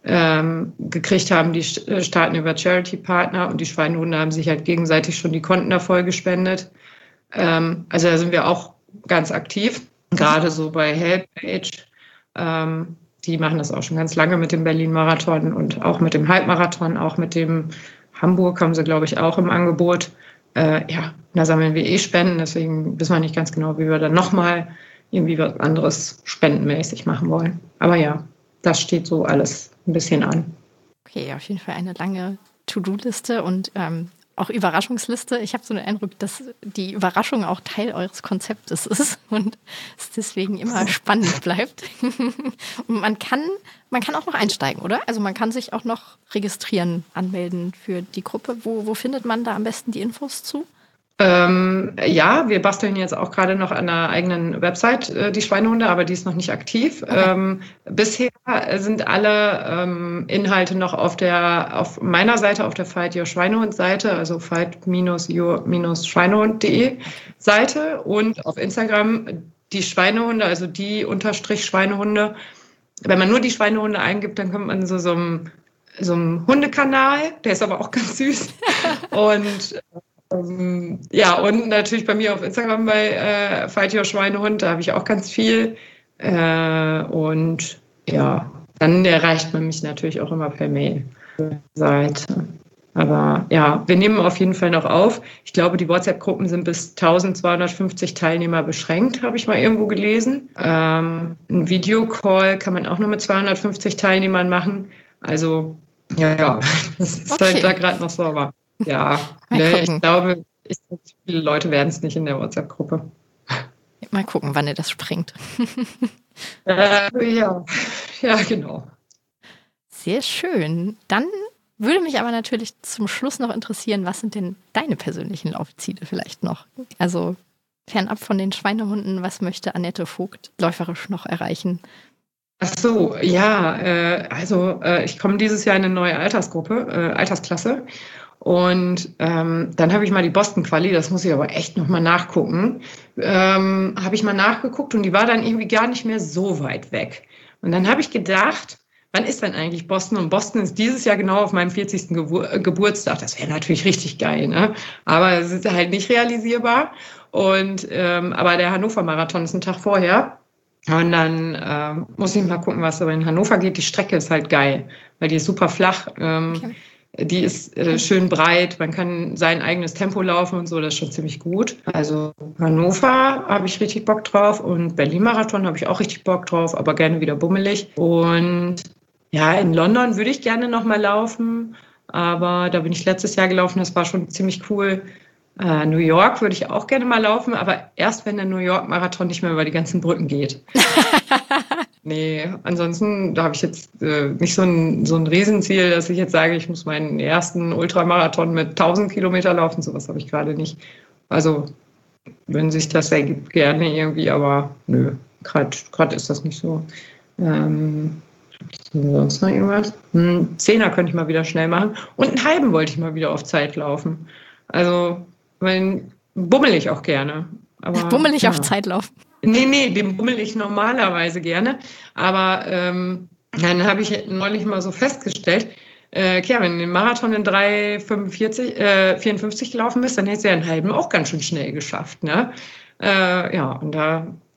ähm, gekriegt haben, die starten über Charity-Partner und die Schweinehunde haben sich halt gegenseitig schon die Konten da voll gespendet. Ähm, also da sind wir auch ganz aktiv, gerade so bei Helpage. Ähm, die machen das auch schon ganz lange mit dem Berlin-Marathon und auch mit dem Halbmarathon, auch mit dem Hamburg haben sie, glaube ich, auch im Angebot. Äh, ja, da sammeln wir eh Spenden, deswegen wissen wir nicht ganz genau, wie wir dann nochmal irgendwie was anderes spendenmäßig machen wollen. Aber ja, das steht so alles ein bisschen an. Okay, auf jeden Fall eine lange To-Do-Liste und ähm, auch Überraschungsliste. Ich habe so den Eindruck, dass die Überraschung auch Teil eures Konzeptes ist und es deswegen immer spannend bleibt. Und man kann, man kann auch noch einsteigen, oder? Also man kann sich auch noch registrieren, anmelden für die Gruppe. Wo, wo findet man da am besten die Infos zu? Ähm, ja, wir basteln jetzt auch gerade noch an einer eigenen Website, äh, die Schweinehunde, aber die ist noch nicht aktiv. Okay. Ähm, bisher sind alle ähm, Inhalte noch auf der, auf meiner Seite, auf der Fight Your Schweinehund Seite, also fight your schweinehund punkt de Seite und auf Instagram die Schweinehunde, also die unterstrich Schweinehunde. Wenn man nur die Schweinehunde eingibt, dann kommt man so so einem, so einem Hundekanal, der ist aber auch ganz süß. Und Um, ja, und natürlich bei mir auf Instagram bei äh, Fight Your Schweinehund, da habe ich auch ganz viel. Äh, und ja, dann erreicht man mich natürlich auch immer per Mail. Seite. Aber ja, wir nehmen auf jeden Fall noch auf. Ich glaube, die WhatsApp-Gruppen sind bis eintausendzweihundertfünfzig Teilnehmer beschränkt, habe ich mal irgendwo gelesen. Ähm, ein Videocall kann man auch nur mit zweihundertfünfzig Teilnehmern machen. Also ja, ja, das ist okay. Halt da gerade noch sauber. Ja, ne, ich glaube, ich, viele Leute werden es nicht in der WhatsApp-Gruppe. Mal gucken, wann ihr das springt. äh, ja. ja, genau. Sehr schön. Dann würde mich aber natürlich zum Schluss noch interessieren, was sind denn deine persönlichen Laufziele vielleicht noch? Also fernab von den Schweinehunden, was möchte Annette Vogt läuferisch noch erreichen? Ach so, ja, äh, also äh, ich komme dieses Jahr in eine neue Altersgruppe, äh, Altersklasse. Und ähm, dann habe ich mal die Boston-Quali, das muss ich aber echt nochmal nachgucken, ähm, habe ich mal nachgeguckt und die war dann irgendwie gar nicht mehr so weit weg. Und dann habe ich gedacht, wann ist denn eigentlich Boston? Und Boston ist dieses Jahr genau auf meinem vierzigsten Gebur- Geburtstag. Das wäre natürlich richtig geil, ne? Aber es ist halt nicht realisierbar. Und ähm, aber der Hannover-Marathon ist ein Tag vorher. Und dann ähm, muss ich mal gucken, was aber in Hannover geht. Die Strecke ist halt geil, weil die ist super flach. Ähm, okay. Die ist äh, schön breit, man kann sein eigenes Tempo laufen und so, das ist schon ziemlich gut. Also Hannover habe ich richtig Bock drauf und Berlin-Marathon habe ich auch richtig Bock drauf, aber gerne wieder bummelig. Und ja, in London würde ich gerne nochmal laufen, aber da bin ich letztes Jahr gelaufen, das war schon ziemlich cool. Äh, New York würde ich auch gerne mal laufen, aber erst wenn der New York-Marathon nicht mehr über die ganzen Brücken geht. Nee, ansonsten, da habe ich jetzt äh, nicht so ein, so ein Riesenziel, dass ich jetzt sage, ich muss meinen ersten Ultramarathon mit tausend Kilometer laufen. Sowas habe ich gerade nicht. Also, wenn sich das ergibt, gerne irgendwie, aber nö, gerade ist das nicht so. Ähm, sonst noch irgendwas? Ein Zehner könnte ich mal wieder schnell machen. Und einen halben wollte ich mal wieder auf Zeit laufen. Also, mein, bummel ich auch gerne. Aber, bummelig ja. Auf Zeit laufen. Nee, nee, den bummel ich normalerweise gerne. Aber ähm, dann habe ich neulich mal so festgestellt, äh, klar, wenn du den Marathon in drei fünfundvierzig, äh, vierundfünfzig gelaufen bist, dann hättest du ja einen halben auch ganz schön schnell geschafft. Ne? Äh, ja, und da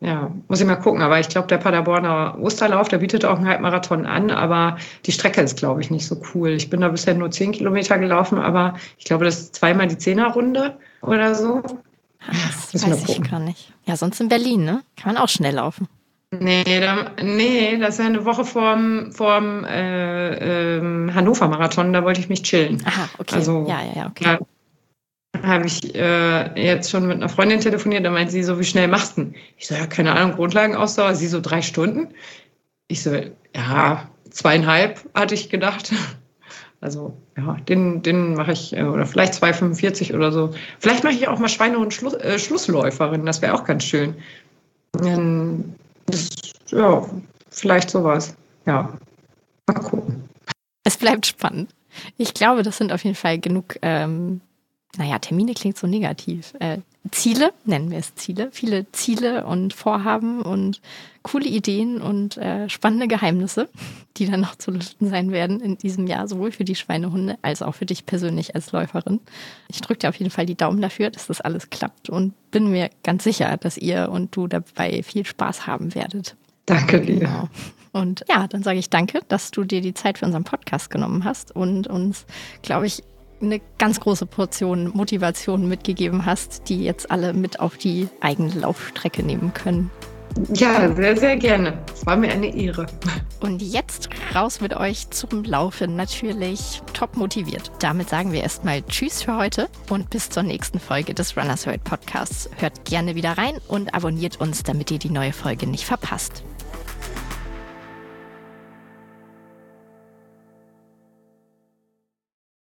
Ja, muss ich mal gucken. Aber ich glaube, der Paderborner Osterlauf, der bietet auch einen Halbmarathon an, aber die Strecke ist, glaube ich, nicht so cool. Ich bin da bisher nur zehn Kilometer gelaufen, aber ich glaube, das ist zweimal die Zehnerrunde oder so. Das weiß ich gar nicht. Ja, sonst in Berlin, ne? Kann man auch schnell laufen. Nee, da, nee, das ist ja eine Woche vorm, vorm äh, ähm, Hannover-Marathon, da wollte ich mich chillen. Aha, okay. Also, ja, ja, ja, okay. Ja, habe ich äh, jetzt schon mit einer Freundin telefoniert, da meint sie so, wie schnell machst du denn? Ich so, ja, keine Ahnung, Grundlagenausdauer. Sie so, drei Stunden? Ich so, ja, zweieinhalb, hatte ich gedacht. Also, ja, den, den mache ich, äh, oder vielleicht zwei Komma fünfundvierzig oder so. Vielleicht mache ich auch mal Schweinehund Schluss, äh, Schlussläuferin, das wäre auch ganz schön. Ähm, das, ja, vielleicht sowas. Ja, mal gucken. Es bleibt spannend. Ich glaube, das sind auf jeden Fall genug, ähm, naja, Termine klingt so negativ. Äh, Ziele, nennen wir es Ziele. Viele Ziele und Vorhaben und coole Ideen und äh, spannende Geheimnisse, die dann noch zu lüften sein werden in diesem Jahr, sowohl für die Schweinehunde als auch für dich persönlich als Läuferin. Ich drücke dir auf jeden Fall die Daumen dafür, dass das alles klappt und bin mir ganz sicher, dass ihr und du dabei viel Spaß haben werdet. Danke dir. Genau. Und ja, dann sage ich danke, dass du dir die Zeit für unseren Podcast genommen hast und uns, glaube ich, eine ganz große Portion Motivation mitgegeben hast, die jetzt alle mit auf die eigene Laufstrecke nehmen können. Ja, sehr, sehr gerne. Es war mir eine Ehre. Und jetzt raus mit euch zum Laufen, natürlich top motiviert. Damit sagen wir erstmal Tschüss für heute und bis zur nächsten Folge des Runners World Podcasts. Hört gerne wieder rein und abonniert uns, damit ihr die neue Folge nicht verpasst.